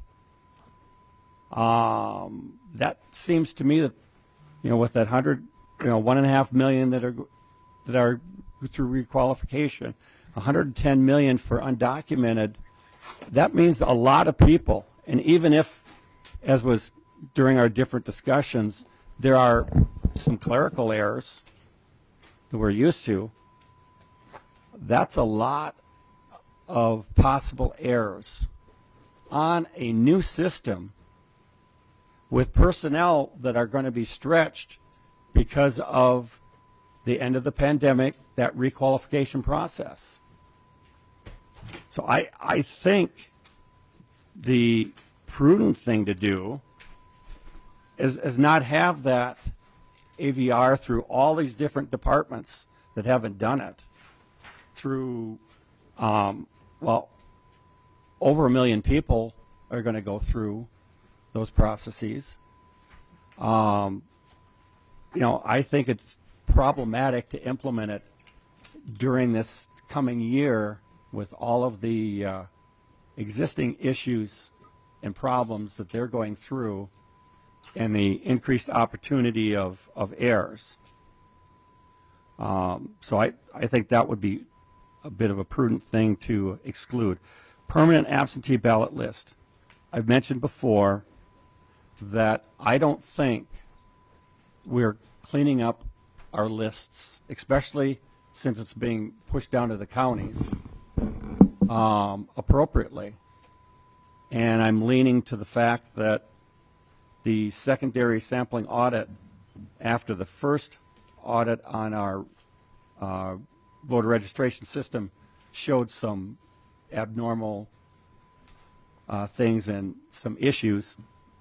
S9: That seems to me that, you know, with that 1.5 million that are through requalification, 110 million for undocumented, that means a lot of people. And even if, as was during our different discussions, there are some clerical errors that we're used to. That's a lot of possible errors on a new system with personnel that are going to be stretched because of the end of the pandemic, that requalification process. So I think the prudent thing to do is not have that AVR through all these different departments that haven't done it through, well, over 1 million people are going to go through those processes. You know, I think it's problematic to implement it during this coming year with all of the existing issues and problems that they're going through and the increased opportunity of errors. So I think that would be a bit of a prudent thing to exclude. Permanent absentee ballot list. I've mentioned before that I don't think we're cleaning up our lists, especially since it's being pushed down to the counties, appropriately. And I'm leaning to the fact that the secondary sampling audit after the first audit on our voter registration system showed some abnormal things and some issues.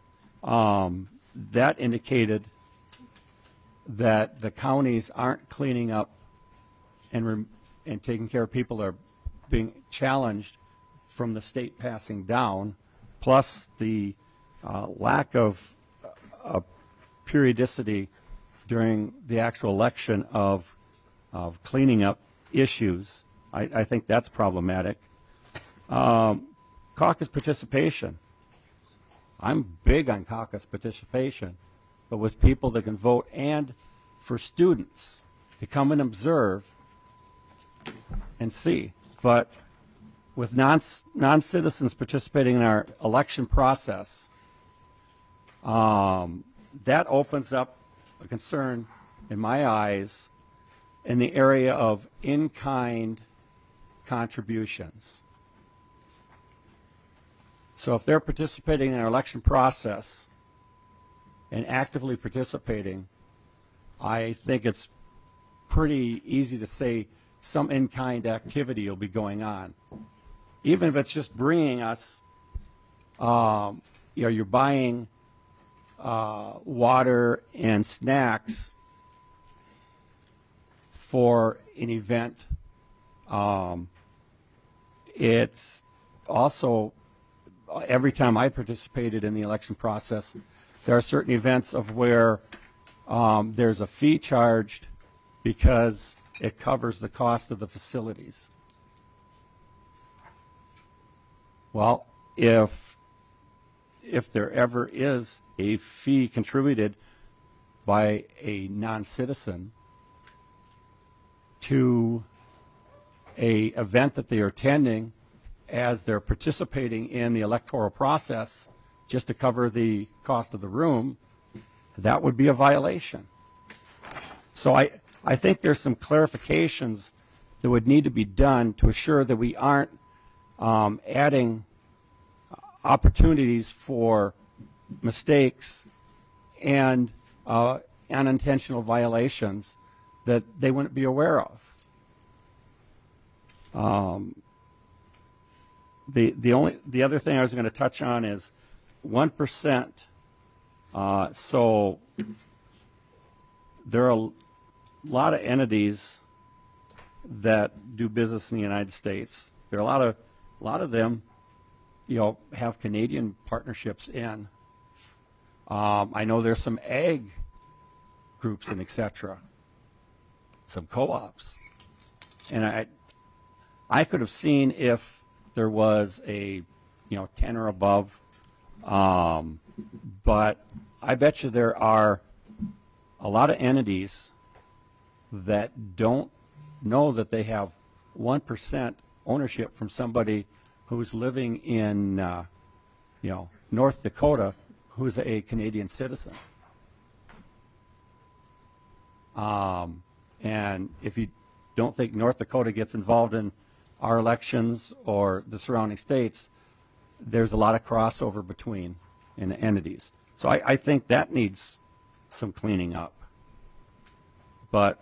S9: That indicated that the counties aren't cleaning up and taking care of people that are being challenged from the state passing down, plus the lack of periodicity during the actual election of cleaning up issues. I think that's problematic. Caucus participation. I'm big on caucus participation, but with people that can vote and for students to come and observe and see. But with non-citizens participating in our election process, that opens up a concern in my eyes in the area of in-kind contributions. So if they're participating in our election process and actively participating, I think it's pretty easy to say some in-kind activity will be going on. Even if it's just bringing us, you're buying water and snacks for an event. It's also, every time I participated in the election process, there are certain events of where there's a fee charged because it covers the cost of the facilities. Well, if there ever is a fee contributed by a non-citizen to a event that they are attending as they're participating in the electoral process just to cover the cost of the room, that would be a violation. So I think there's some clarifications that would need to be done to assure that we aren't adding opportunities for mistakes and unintentional violations that they wouldn't be aware of. The other thing I was going to touch on is 1%. So there are a lot of entities that do business in the United States. There are a lot of them, have Canadian partnerships in. I know there's some ag groups and etc. Some co-ops, and I could have seen if there was a 10 or above, but I bet you there are a lot of entities that don't know that they have 1% ownership from somebody who's living in North Dakota who's a Canadian citizen. And if you don't think North Dakota gets involved in our elections or the surrounding states, there's a lot of crossover between entities. So I think that needs some cleaning up. But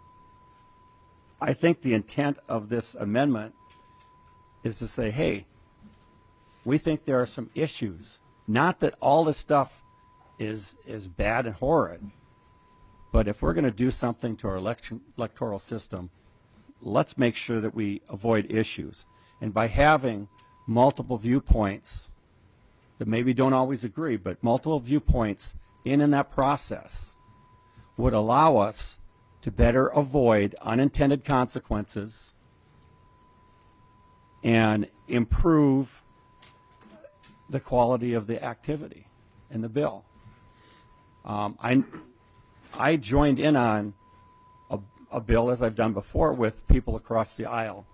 S9: I think the intent of this amendment is to say, hey, we think there are some issues. Not that all this stuff is bad and horrid, but if we're going to do something to our electoral system, let's make sure that we avoid issues. And by having multiple viewpoints that maybe don't always agree, but multiple viewpoints in that process would allow us to better avoid unintended consequences and improve the quality of the activity in the bill. I joined in on a bill, as I've done before, with people across the aisle.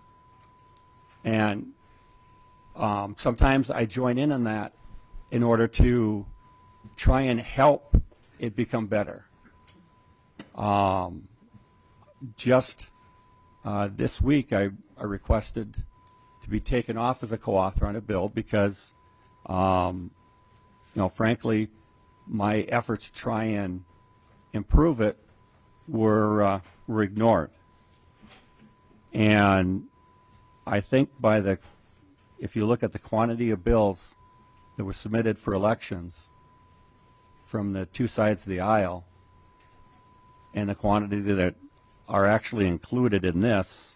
S9: And sometimes I join in on that in order to try and help it become better. Just this week, I requested to be taken off as a co-author on a bill because, frankly, my efforts to try and improve it were ignored. And I think if you look at the quantity of bills that were submitted for elections from the two sides of the aisle and the quantity that are actually included in this,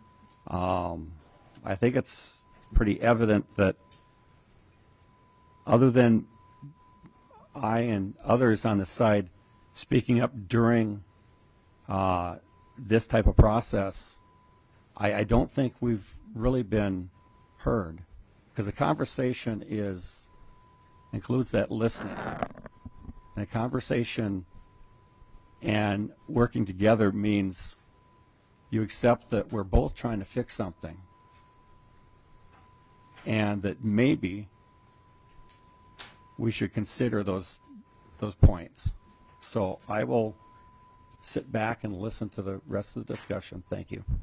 S9: I think it's pretty evident that other than I and others on the side speaking up during this type of process, I don't think we've really been heard, because the conversation includes that listening. And a conversation and working together means you accept that we're both trying to fix something and that maybe we should consider those points. So I will sit back and listen to the rest of the discussion. Thank you.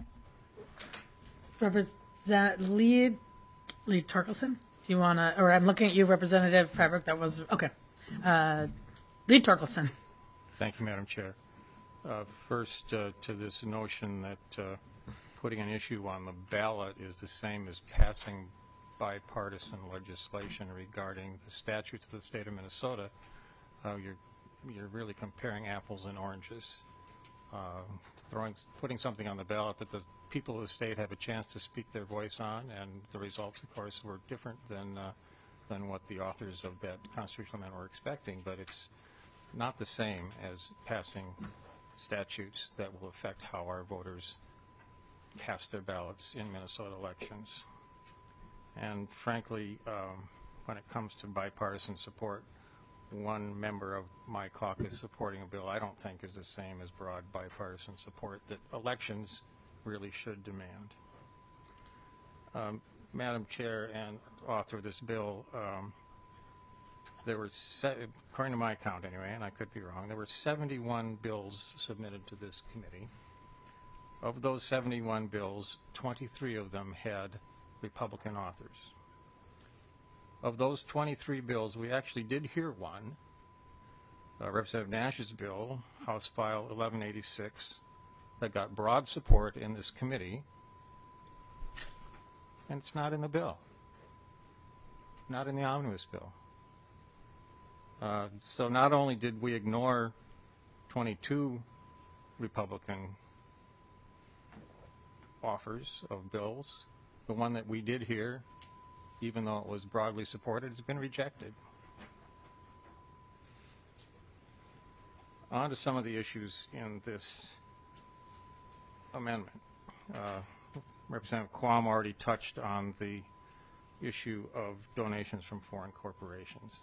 S1: Representative Lee Torkelson, do you want to, or I'm looking at you, Representative Fabric, that was, okay. Lee Torkelson.
S5: Thank you, Madam Chair. First, to this notion that putting an issue on the ballot is the same as passing bipartisan legislation regarding the statutes of the state of Minnesota, you're really comparing apples and oranges. Putting something on the ballot that the people of the state have a chance to speak their voice on, and the results, of course, were different than what the authors of that constitutional amendment were expecting, but it's not the same as passing statutes that will affect how our voters cast their ballots in Minnesota elections. And frankly, when it comes to bipartisan support, one member of my caucus supporting a bill I don't think is the same as broad bipartisan support that elections really should demand. Madam Chair and author of this bill, there were, according to my count anyway, and I could be wrong, there were 71 bills submitted to this committee. Of those 71 bills, 23 of them had Republican authors. Of those 23 bills, we actually did hear one, Representative Nash's bill, House File 1186, that got broad support in this committee, and it's not in the bill, not in the omnibus bill. So not only did we ignore 22 Republican offers of bills, the one that we did hear, even though it was broadly supported, has been rejected. On to some of the issues in this amendment. Representative Quam already touched on the issue of donations from foreign corporations.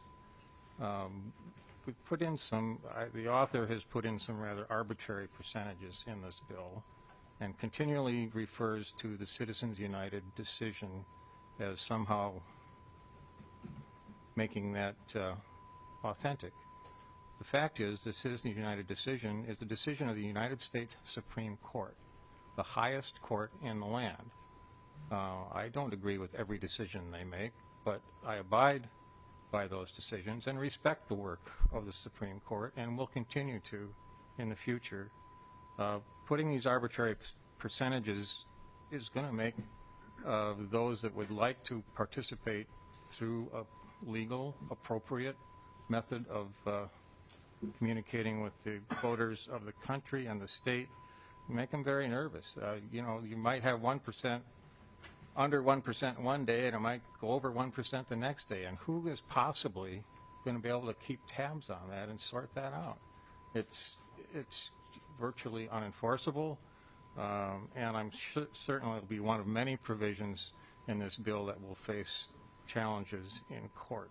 S5: We put in the author has put in some rather arbitrary percentages in this bill and continually refers to the Citizens United decision as somehow making that authentic. The fact is, the Citizens United decision is the decision of the United States Supreme Court, the highest court in the land. I don't agree with every decision they make, but I abide by those decisions and respect the work of the Supreme Court, and will continue to in the future. Putting these arbitrary percentages is going to make those that would like to participate through a legal, appropriate method of communicating with the voters of the country and the state, make them very nervous. You know, you might have 1%, under 1% one day, and it might go over 1% the next day. And who is possibly going to be able to keep tabs on that and sort that out? It's virtually unenforceable, and I'm certain it'll be one of many provisions in this bill that will face challenges in court.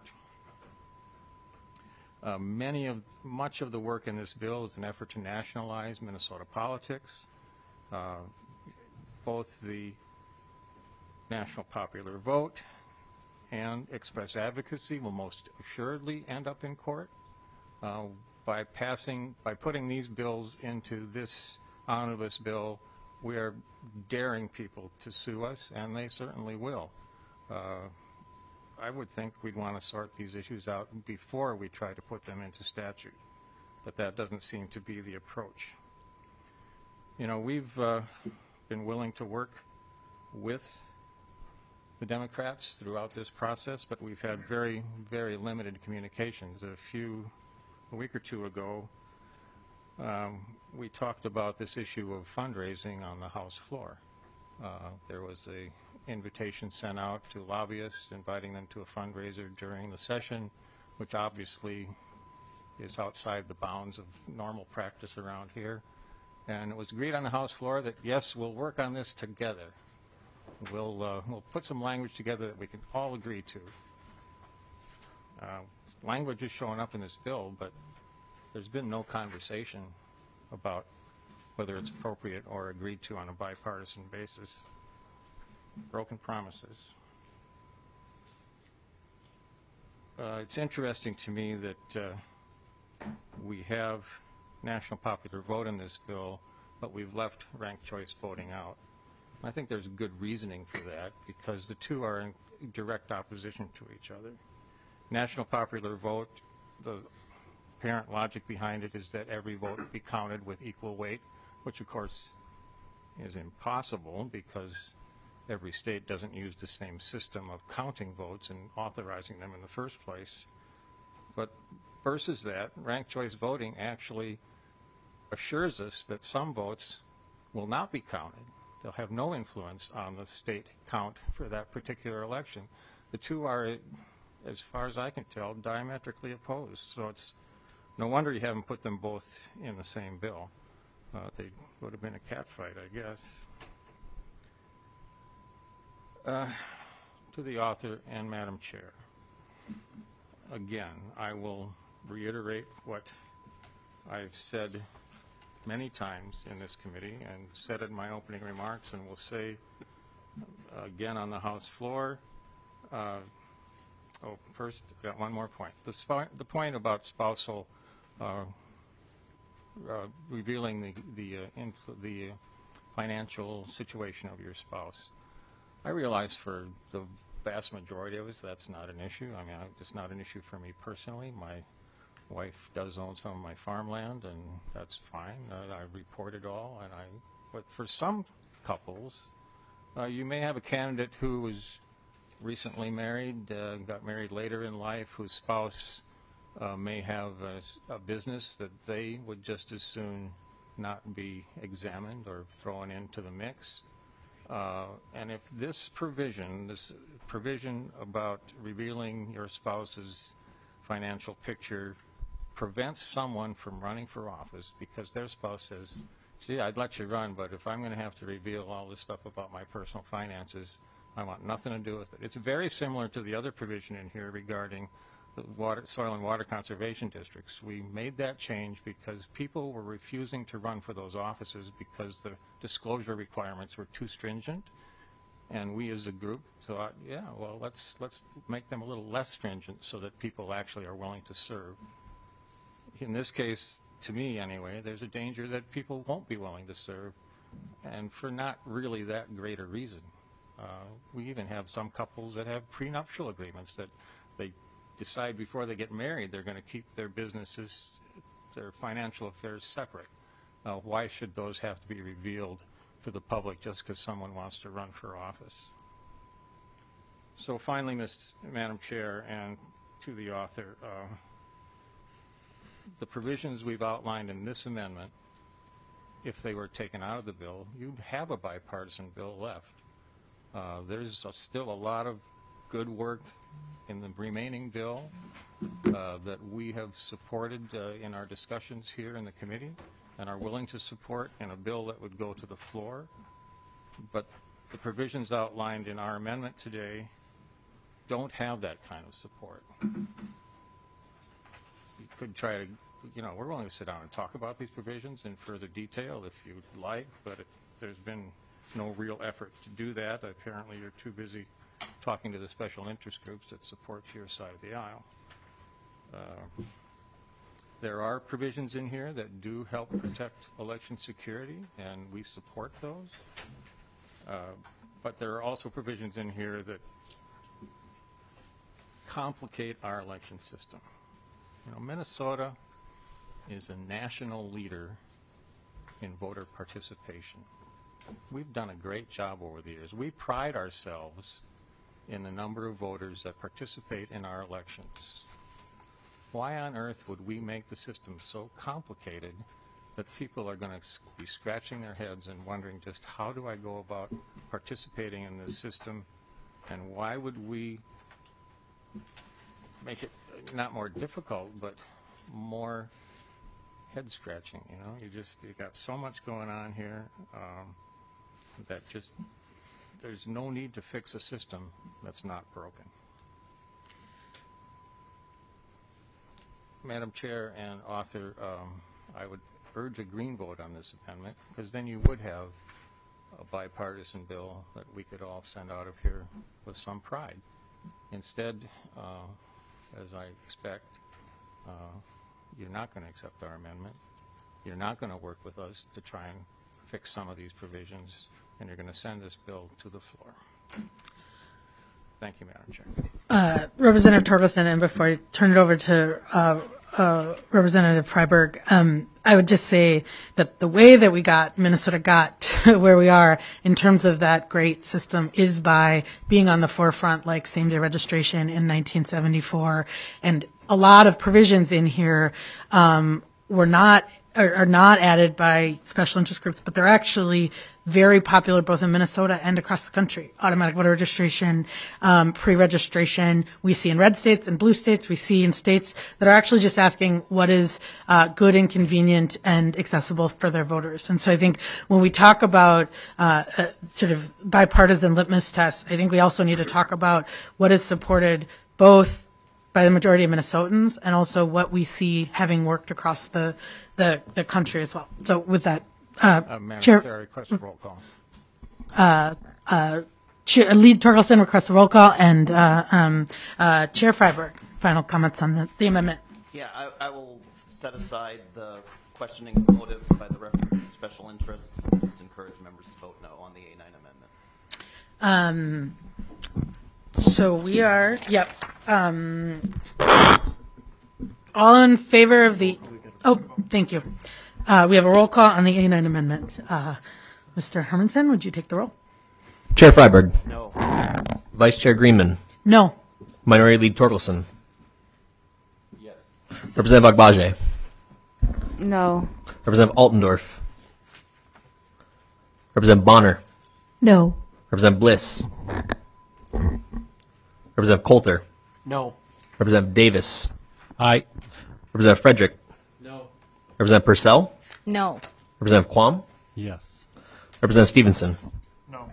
S5: Much of the work in this bill is an effort to nationalize Minnesota politics. Both the national popular vote and express advocacy will most assuredly end up in court. By putting these bills into this omnibus bill, we are daring people to sue us, and they certainly will. I would think we'd want to sort these issues out before we try to put them into statute, but that doesn't seem to be the approach. You know, we've been willing to work with the Democrats throughout this process, but we've had very, very limited communications. A week or two ago, we talked about this issue of fundraising on the House floor. There was an invitation sent out to lobbyists, inviting them to a fundraiser during the session, which obviously is outside the bounds of normal practice around here. And it was agreed on the House floor that, yes, we'll work on this together. We'll put some language together that we can all agree to. Language is showing up in this bill, but there's been no conversation about whether it's appropriate or agreed to on a bipartisan basis. Broken promises. It's interesting to me that we have national popular vote in this bill, but we've left ranked choice voting out. I think there's good reasoning for that, because the two are in direct opposition to each other. National popular vote, the apparent logic behind it is that every vote be counted with equal weight, which of course is impossible because every state doesn't use the same system of counting votes and authorizing them in the first place. But versus that, ranked choice voting actually assures us that some votes will not be counted. They'll have no influence on the state count for that particular election. The two are, as far as I can tell, diametrically opposed. So it's no wonder you haven't put them both in the same bill. They would have been a catfight, I guess. To the author and Madam Chair, again, I will reiterate what I've said many times in this committee and said in my opening remarks, and will say again on the House floor. First, I got one more point. The point about spousal revealing the financial situation of your spouse. I realize for the vast majority of us that's not an issue. I mean, it's not an issue for me personally. My wife does own some of my farmland, and that's fine. I report it all, but for some couples, you may have a candidate who was recently married, got married later in life, whose spouse may have a business that they would just as soon not be examined or thrown into the mix. And if this provision about revealing your spouse's financial picture prevents someone from running for office because their spouse says, gee, I'd let you run, but if I'm going to have to reveal all this stuff about my personal finances, I want nothing to do with it. It's very similar to the other provision in here regarding the soil and water conservation districts. We made that change because people were refusing to run for those offices because the disclosure requirements were too stringent. And we as a group thought, yeah, well, let's make them a little less stringent so that people actually are willing to serve. In this case, to me anyway, there's a danger that people won't be willing to serve, and for not really that great a reason. We even have some couples that have prenuptial agreements that they decide before they get married they're going to keep their businesses, their financial affairs separate. Why should those have to be revealed to the public just because someone wants to run for office? So finally, Madam Chair, and to the author, the provisions we've outlined in this amendment, if they were taken out of the bill, you'd have a bipartisan bill left. There's still a lot of good work in the remaining bill that we have supported in our discussions here in the committee and are willing to support in a bill that would go to the floor. But the provisions outlined in our amendment today don't have that kind of support. You could try to, we're willing to sit down and talk about these provisions in further detail if you'd like, but there's been no real effort to do that. Apparently you're too busy talking to the special interest groups that support your side of the aisle. There are provisions in here that do help protect election security, and we support those. But there are also provisions in here that complicate our election system. Minnesota is a national leader in voter participation. We've done a great job over the years. We pride ourselves in the number of voters that participate in our elections. Why on earth would we make the system so complicated that people are going to be scratching their heads and wondering just how do I go about participating in this system, and why would we make it not more difficult but more head scratching? You got so much going on here that just there's no need to fix a system that's not broken. Madam Chair and author, I would urge a green vote on this amendment, because then you would have a bipartisan bill that we could all send out of here with some pride. Instead, as I expect, you're not going to accept our amendment. You're not going to work with us to try and fix some of these provisions, and you're going to send this bill to the floor. Thank you, Madam Chair.
S1: Representative Torkelson, and before I turn it over to Representative Freiberg, I would just say that the way that Minnesota got to where we are in terms of that great system is by being on the forefront, like same-day registration in 1974. And a lot of provisions in here are not added by special interest groups, but they're actually very popular both in Minnesota and across the country. Automatic voter registration, pre-registration, we see in red states and blue states. We see in states that are actually just asking what is good and convenient and accessible for their voters. And so I think when we talk about sort of bipartisan litmus tests, I think we also need to talk about what is supported both by the majority of Minnesotans and also what we see having worked across the country as well. So with that,
S5: Madam Chair, I request a roll call.
S1: Lead Torkelson requests a roll call, and Chair Freiberg, final comments on the amendment.
S3: Yeah, I will set aside the questioning of motive by the reference to special interests and just encourage members to vote no on the A9 amendment.
S1: So we are, all in favor of the, thank you. We have a roll call on the A9 amendment. Mr. Hermanson, would you take the roll?
S14: Chair Freiberg.
S3: No.
S14: Vice Chair Greenman.
S1: No.
S14: Minority Leader Torkelson.
S3: Yes.
S14: Representative Agbaje.
S6: No.
S14: Representative Altendorf. Representative Bonner.
S2: No.
S14: Representative Bliss. Representative Coulter.
S13: No.
S14: Representative Davis.
S11: Aye.
S14: Representative Frederick.
S11: No.
S14: Representative Purcell.
S8: No.
S14: Representative Quam.
S11: Yes.
S14: Representative Stevenson.
S7: No.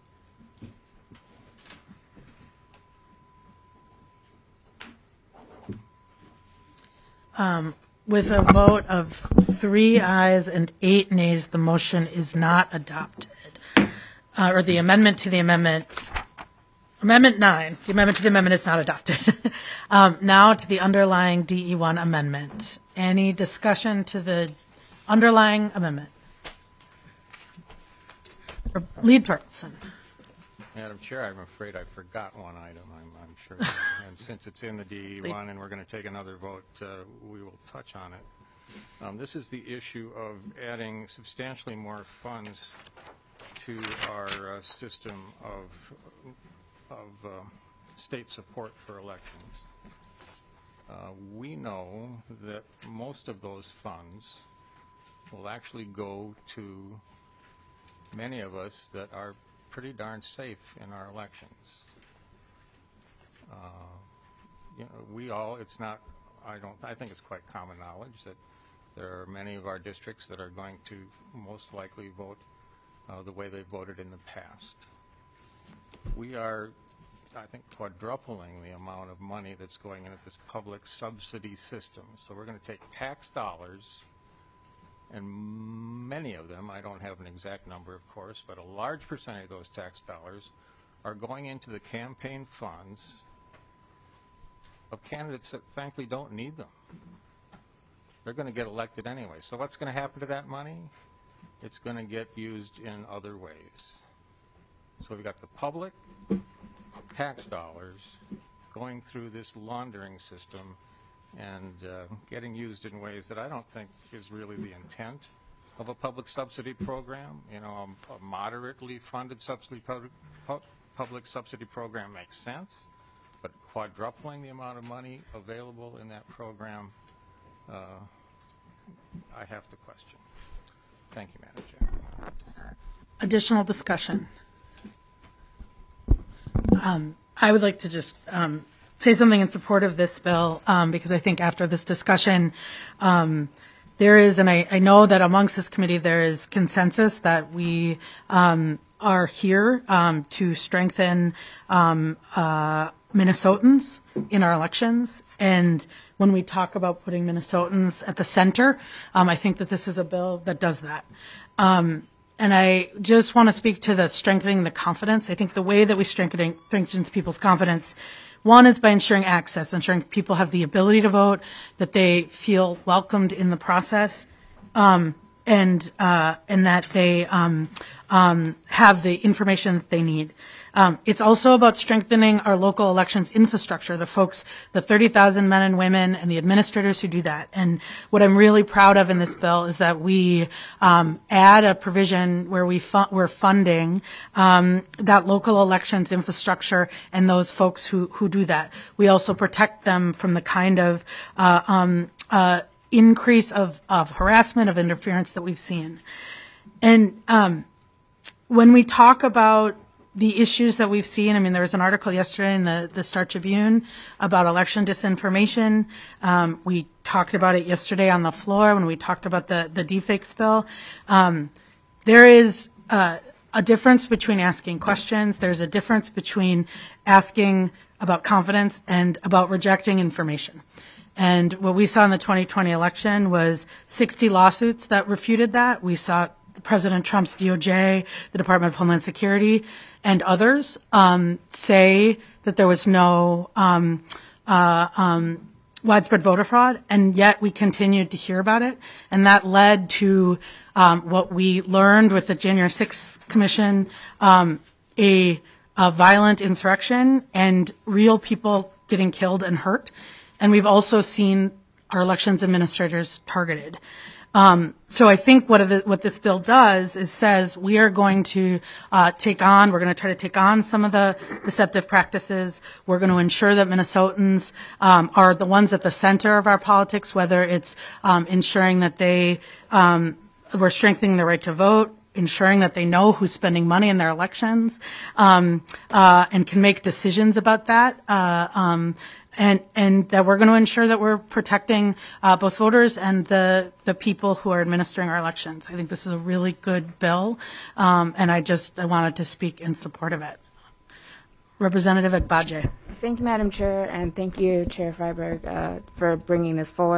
S1: With a vote of 3 ayes and 8 nays, the motion is not adopted. or the amendment to the amendment, Amendment 9, the amendment to the amendment is not adopted. Now to the underlying DE1 amendment. Any discussion to the underlying amendment? Lead person.
S5: Madam Chair, I'm afraid I forgot one item, I'm sure. And since it's in the DE1 and we're going to take another vote, we will touch on it. This is the issue of adding substantially more funds to our system of state support for elections. We know that most of those funds will actually go to many of us that are pretty darn safe in our elections. We all, it's not, I think it's quite common knowledge that there are many of our districts that are going to most likely vote the way they voted in the past. We are, I think, quadrupling the amount of money that's going into this public subsidy system. So we're going to take tax dollars, and many of them, I don't have an exact number, of course, but a large percentage of those tax dollars are going into the campaign funds of candidates that frankly don't need them. They're going to get elected anyway. So what's going to happen to that money? It's going to get used in other ways. So we've got the public tax dollars going through this laundering system and getting used in ways that I don't think is really the intent of a public subsidy program. You know, a moderately funded public subsidy program makes sense, but quadrupling the amount of money available in that program, I have to question. Thank you, Madam Chair.
S1: Additional discussion. I would like to just say something in support of this bill because I think after this discussion, there is, and I know that amongst this committee there is consensus that we are here to strengthen Minnesotans in our elections. And when we talk about putting Minnesotans at the center, I think that this is a bill that does that. And I just want to speak to the strengthening the confidence. I think the way that we strengthen people's confidence, one is by ensuring access, ensuring people have the ability to vote, that they feel welcomed in the process, and that they have the information that they need. It's also about strengthening our local elections infrastructure, the folks, the 30,000 men and women and the administrators who do that. And what I'm really proud of in this bill is that we add a provision where we're funding that local elections infrastructure and those folks who do that. We also protect them from the kind of increase of harassment, of interference that we've seen. And when we talk about the issues that we've seen, I mean, there was an article yesterday in the Star Tribune about election disinformation. We talked about it yesterday on the floor when we talked about the deepfakes bill. There is a difference between asking questions. There's a difference between asking about confidence and about rejecting information. And what we saw in the 2020 election was 60 lawsuits that refuted that. We saw President Trump's DOJ, the Department of Homeland Security, and others say that there was no widespread voter fraud, and yet we continued to hear about it. And that led to what we learned with the January 6th Commission, a violent insurrection and real people getting killed and hurt. And we've also seen our elections administrators targeted. So I think what this bill does is says we are going to we're going to try to take on some of the deceptive practices. We're going to ensure that Minnesotans are the ones at the center of our politics, whether it's ensuring that we're strengthening the right to vote, ensuring that they know who's spending money in their elections, and can make decisions about that. And that we're going to ensure that we're protecting both voters and the people who are administering our elections. I think this is a really good bill, and I wanted to speak in support of it. Representative Agbaje.
S6: Thank you, Madam Chair, and thank you, Chair Freiberg, for bringing this forward.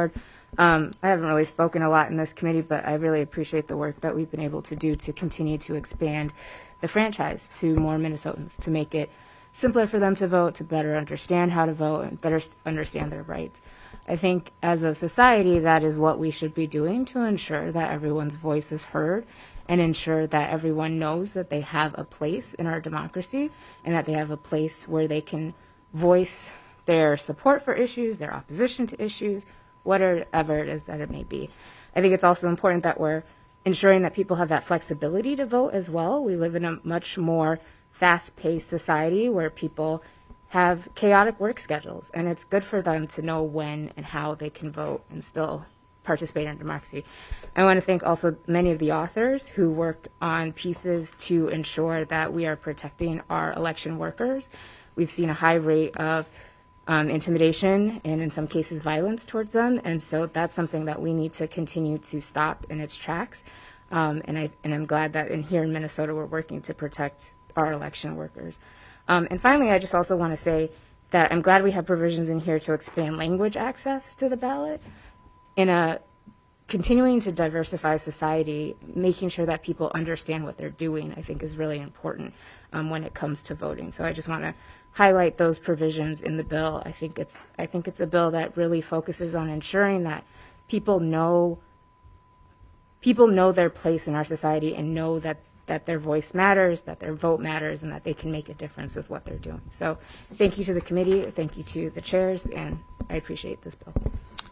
S6: I haven't really spoken a lot in this committee, but I really appreciate the work that we've been able to do to continue to expand the franchise to more Minnesotans, to make it simpler for them to vote, to better understand how to vote, and better understand their rights. I think as a society, that is what we should be doing to ensure that everyone's voice is heard and ensure that everyone knows that they have a place in our democracy and that they have a place where they can voice their support for issues, their opposition to issues, whatever it is that it may be. I think it's also important that we're ensuring that people have that flexibility to vote as well. We live in a much more fast-paced society where people have chaotic work schedules, and it's good for them to know when and how they can vote and still participate in democracy. I want to thank also many of the authors who worked on pieces to ensure that we are protecting our election workers. We've seen a high rate of intimidation and in some cases violence towards them, and so that's something that we need to continue to stop in its tracks. And I'm glad that here in Minnesota we're working to protect our election workers. And finally, I just also want to say that I'm glad we have provisions in here to expand language access to the ballot. In a continuing to diversify society, making sure that people understand what they're doing, I think is really important when it comes to voting. So I just want to highlight those provisions in the bill. I think it's a bill that really focuses on ensuring that people know their place in our society and know that their voice matters, that their vote matters, and that they can make a difference with what they're doing. So thank you to the committee, thank you to the chairs, and I appreciate this bill.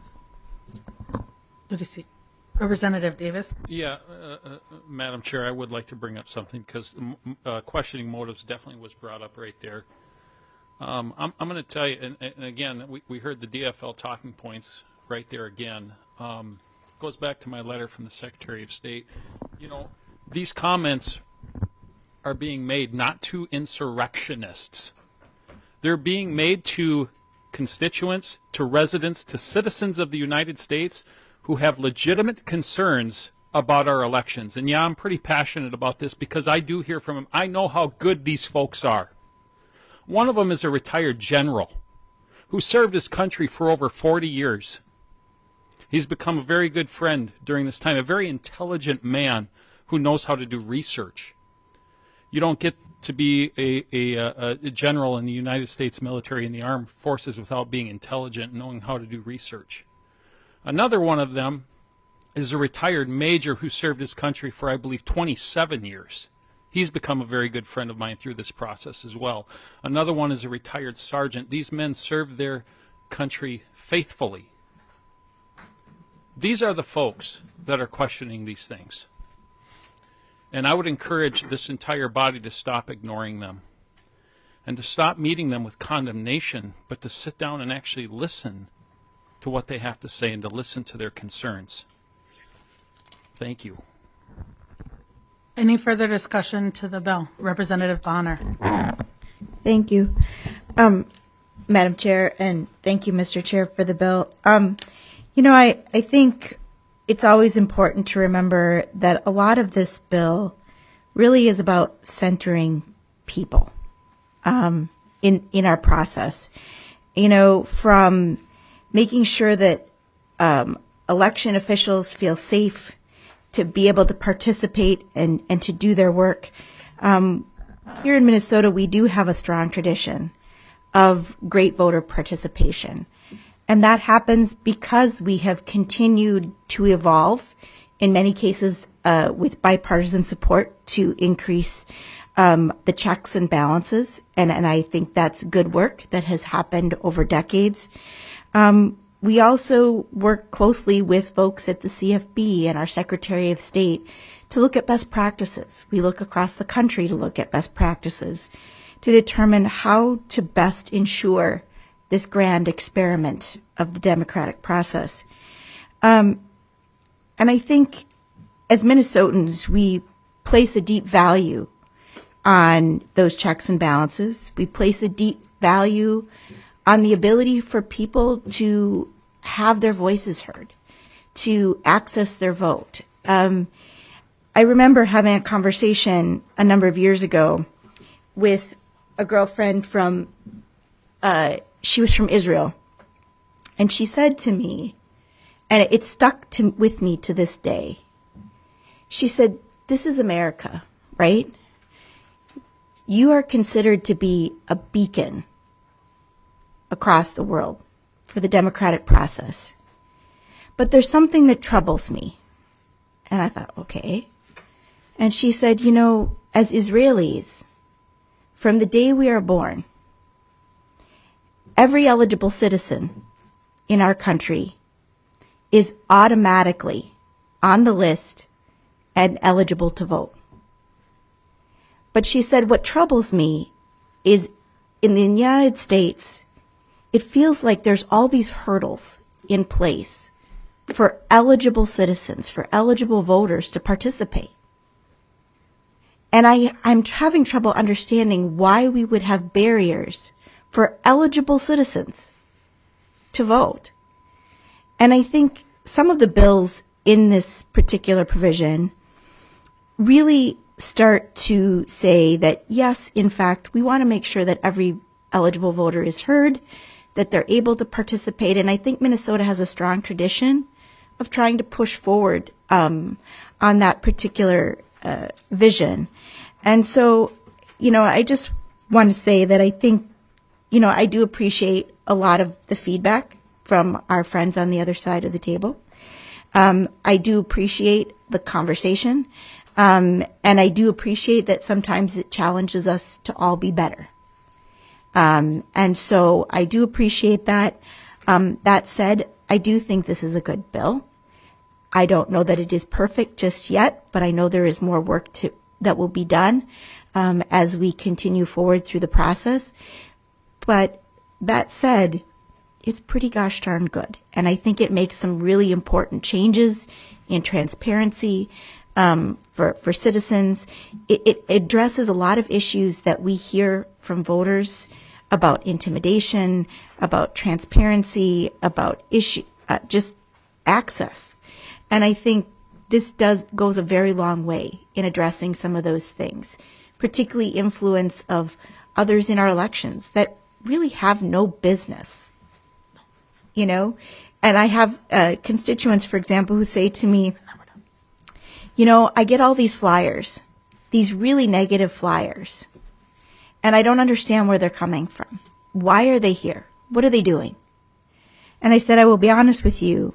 S1: Representative Davis.
S11: Yeah, Madam Chair, I would like to bring up something because questioning motives definitely was brought up right there. I'm going to tell you, and again, we heard the DFL talking points right there again. Goes back to my letter from the Secretary of State. You know, these comments are being made not to insurrectionists. They're being made to constituents, to residents, to citizens of the United States who have legitimate concerns about our elections. And yeah, I'm pretty passionate about this because I do hear from them. I know how good these folks are. One of them is a retired general who served his country for over 40 years. He's become a very good friend during this time, a very intelligent man who knows how to do research. You don't get to be a general in the United States military and the armed forces without being intelligent and knowing how to do research. Another one of them is a retired major who served his country for, I believe, 27 years. He's become a very good friend of mine through this process as well. Another one is a retired sergeant. These men served their country faithfully. These are the folks that are questioning these things. And I would encourage this entire body to stop ignoring them and to stop meeting them with condemnation, but to sit down and actually listen to what they have to say and to listen to their concerns. Thank you.
S1: Any further discussion to the bill? Representative Bonner.
S2: Thank you, Madam Chair, and thank you, Mr. Chair, for the bill. You know, I think it's always important to remember that a lot of this bill really is about centering people in our process. You know, from making sure that election officials feel safe to be able to participate and to do their work. Here in Minnesota, we do have a strong tradition of great voter participation. And that happens because we have continued to evolve, in many cases with bipartisan support, to increase the checks and balances. And I think that's good work that has happened over decades. We also work closely with folks at the CFB and our Secretary of State to look at best practices. We look across the country to look at best practices to determine how to best ensure this grand experiment of the democratic process. And I think as Minnesotans, we place a deep value on those checks and balances. We place a deep value on the ability for people to have their voices heard, to access their vote. I remember having a conversation a number of years ago with a girlfriend from, she was from Israel, and she said to me, and it stuck with me to this day. She said, "This is America, right? You are considered to be a beacon across the world for the democratic process. But there's something that troubles me." And I thought, okay. And she said, "You know, as Israelis, from the day we are born, every eligible citizen in our country is automatically on the list and eligible to vote. But," she said, "what troubles me is in the United States, it feels like there's all these hurdles in place for eligible citizens, for eligible voters to participate. And I'm having trouble understanding why we would have barriers for eligible citizens to vote." And I think some of the bills in this particular provision really start to say that, yes, in fact, we want to make sure that every eligible voter is heard, that they're able to participate. And I think Minnesota has a strong tradition of trying to push forward on that particular vision. And so, you know, I just want to say that I think, you know, I do appreciate a lot of the feedback from our friends on the other side of the table. I do appreciate the conversation. And I do appreciate that sometimes it challenges us to all be better. And so I do appreciate that. That said, I do think this is a good bill. I don't know that it is perfect just yet, but I know there is more work that will be done as we continue forward through the process. But that said, it's pretty gosh darn good. And I think it makes some really important changes in transparency for citizens. It addresses a lot of issues that we hear from voters about intimidation, about transparency, about just access. And I think this goes a very long way in addressing some of those things, particularly influence of others in our elections that really have no business, you know. And I have constituents, for example, who say to me, you know, I get all these flyers, these really negative flyers, and I don't understand where they're coming from. Why are they here? What are they doing? And I said, I will be honest with you.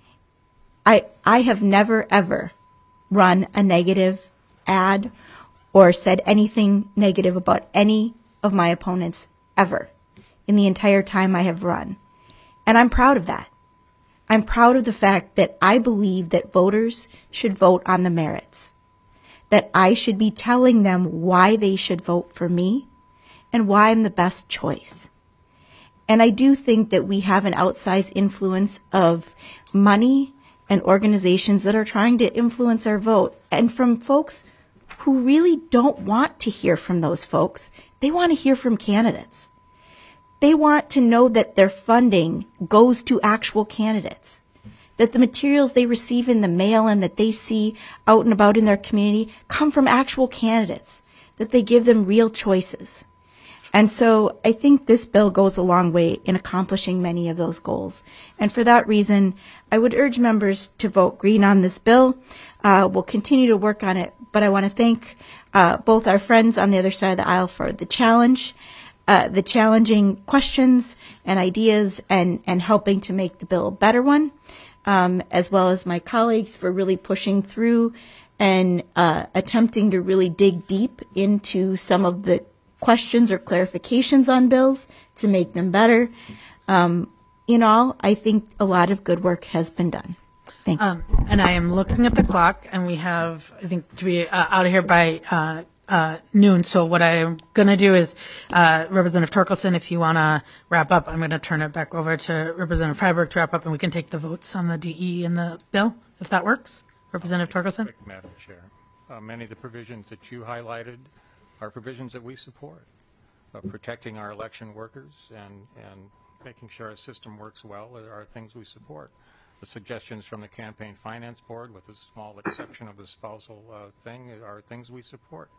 S2: I have never, ever run a negative ad or said anything negative about any of my opponents ever in the entire time I have run. And I'm proud of that. I'm proud of the fact that I believe that voters should vote on the merits, that I should be telling them why they should vote for me and why I'm the best choice. And I do think that we have an outsized influence of money and organizations that are trying to influence our vote, and from folks who really don't want to hear from those folks. They want to hear from candidates. They want to know that their funding goes to actual candidates, that the materials they receive in the mail and that they see out and about in their community come from actual candidates, that they give them real choices. And so I think this bill goes a long way in accomplishing many of those goals. And for that reason, I would urge members to vote green on this bill. We'll continue to work on it, but I want to thank both our friends on the other side of the aisle for the challenge, the challenging questions and ideas, and helping to make the bill a better one, as well as my colleagues for really pushing through and attempting to really dig deep into some of the questions or clarifications on bills to make them better. In all, I think a lot of good work has been done. Thank you.
S1: And I am looking at the clock, and we have, I think, to be out of here by noon. So what I'm going to do is, Representative Torkelson, if you want to wrap up, I'm going to turn it back over to Representative Freiberg to wrap up, and we can take the votes on the DE and the bill, if that works. Representative Torkelson?
S5: Madam Chair, many of the provisions that you highlighted are provisions that we support, protecting our election workers and making sure our system works well are things we support. The suggestions from the Campaign Finance Board, with a small exception of the spousal thing, are things we support.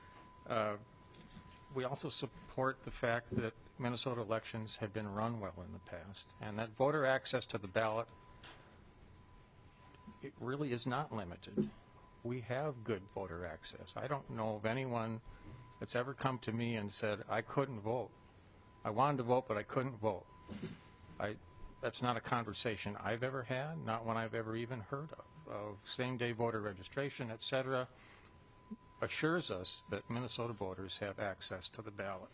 S5: We also support the fact that Minnesota elections have been run well in the past, and that voter access to the ballot it really is not limited. We have good voter access. I don't know of anyone that's ever come to me and said, I couldn't vote. I wanted to vote, but I couldn't vote. That's not a conversation I've ever had, not one I've ever even heard of same-day voter registration, et cetera, assures us that Minnesota voters have access to the ballot.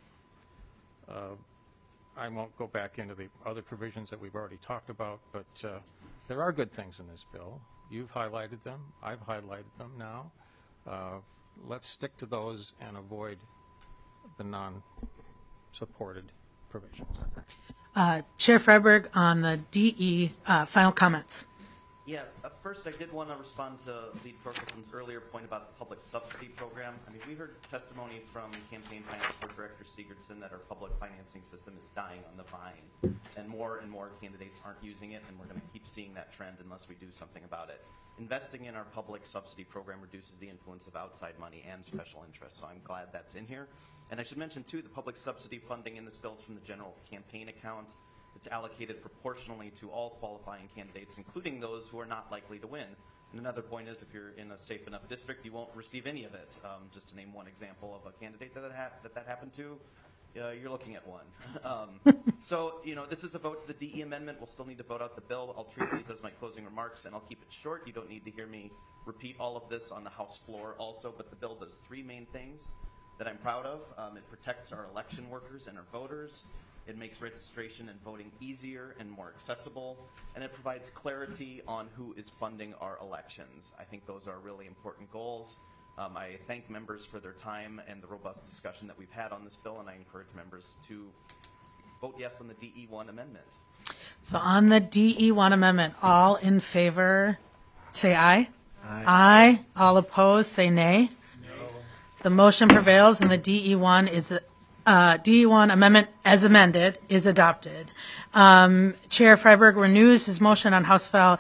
S5: I won't go back into the other provisions that we've already talked about, but there are good things in this bill. You've highlighted them. I've highlighted them now. Let's stick to those and avoid the non-supported provisions.
S1: Chair Freiberg on the DE, final comments.
S3: Yeah, first I did want to respond to Lee Torkelson's earlier point about the public subsidy program. I mean, we heard testimony from Campaign Finance Board Director Sigurdson that our public financing system is dying on the vine, and more candidates aren't using it, and we're going to keep seeing that trend unless we do something about it. Investing in our public subsidy program reduces the influence of outside money and special interests, so I'm glad that's in here. And I should mention, too, the public subsidy funding in this bill is from the general campaign account. It's allocated proportionally to all qualifying candidates, including those who are not likely to win. And another point is, if you're in a safe enough district, you won't receive any of it. Just to name one example of a candidate that happened to, you're looking at one. So, this is a vote to the DE amendment. We'll still need to vote out the bill. I'll treat these as my closing remarks, and I'll keep it short. You don't need to hear me repeat all of this on the House floor also, but the bill does three main things that I'm proud of. It protects our election workers and our voters. It makes registration and voting easier and more accessible, and it provides clarity on who is funding our elections. I think those are really important goals. I thank members for their time and the robust discussion that we've had on this bill, and I encourage members to vote yes on the DE1 amendment.
S1: So on the DE1 amendment, all in favor, say aye. Aye. Aye. All opposed, say nay. No. The motion prevails, and the DE1 amendment as amended is adopted. Chair Freiberg renews his motion on House File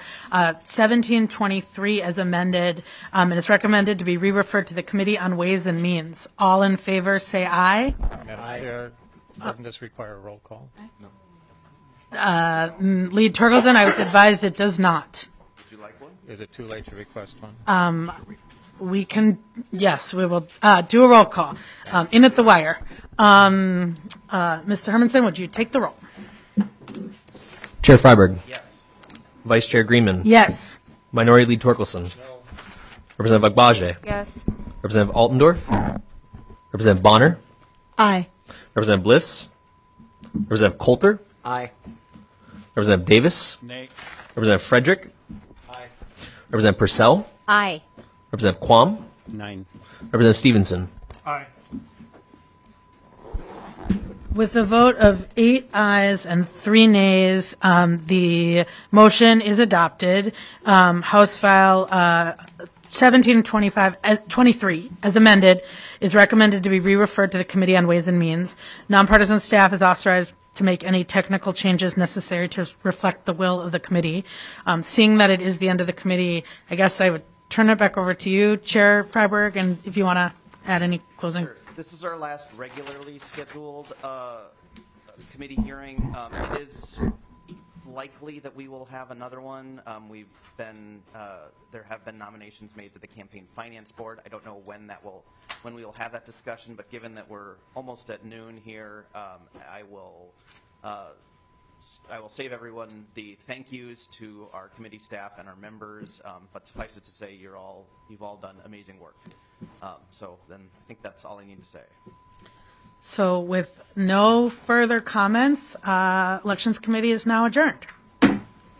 S1: 1723 as amended, and it's recommended to be re-referred to the Committee on Ways and Means. All in favor, say aye.
S5: Madam Chair, doesn't this require a roll call?
S3: No.
S1: Lead Torkelson, I was advised it does not.
S3: Would you like one?
S5: Is it too late to request one?
S1: We will do a roll call. In at the wire. Mr. Hermanson, would you take the roll?
S14: Chair Freiberg.
S3: Yes.
S14: Vice Chair Greenman.
S1: Yes.
S14: Minority Lead Torkelson. No. Representative Agbaje.
S6: Yes.
S14: Representative Altendorf. Representative Bonner.
S2: Aye.
S14: Representative Bliss. Representative Coulter.
S13: Aye.
S14: Representative Davis.
S11: Nay.
S14: Representative Frederick.
S13: Aye.
S14: Representative Purcell.
S8: Aye.
S14: Representative Quam.
S9: 9.
S14: Representative Stevenson.
S7: Aye.
S1: With a vote of 8 ayes and 3 nays, the motion is adopted. House File 1723, as amended, is recommended to be re-referred to the Committee on Ways and Means. Nonpartisan staff is authorized to make any technical changes necessary to reflect the will of the committee. Seeing that it is the end of the committee, I guess I would turn it back over to you, Chair Freiberg, and if you want to add any closing.
S3: Sure. This is our last regularly scheduled committee hearing. It is likely that we will have another one. There have been nominations made to the Campaign Finance Board. I don't know when we will have that discussion, but given that we're almost at noon here, I will save everyone the thank yous to our committee staff and our members, but suffice it to say, you've all done amazing work. So then I think that's all I need to say.
S1: So with no further comments, Elections Committee is now adjourned.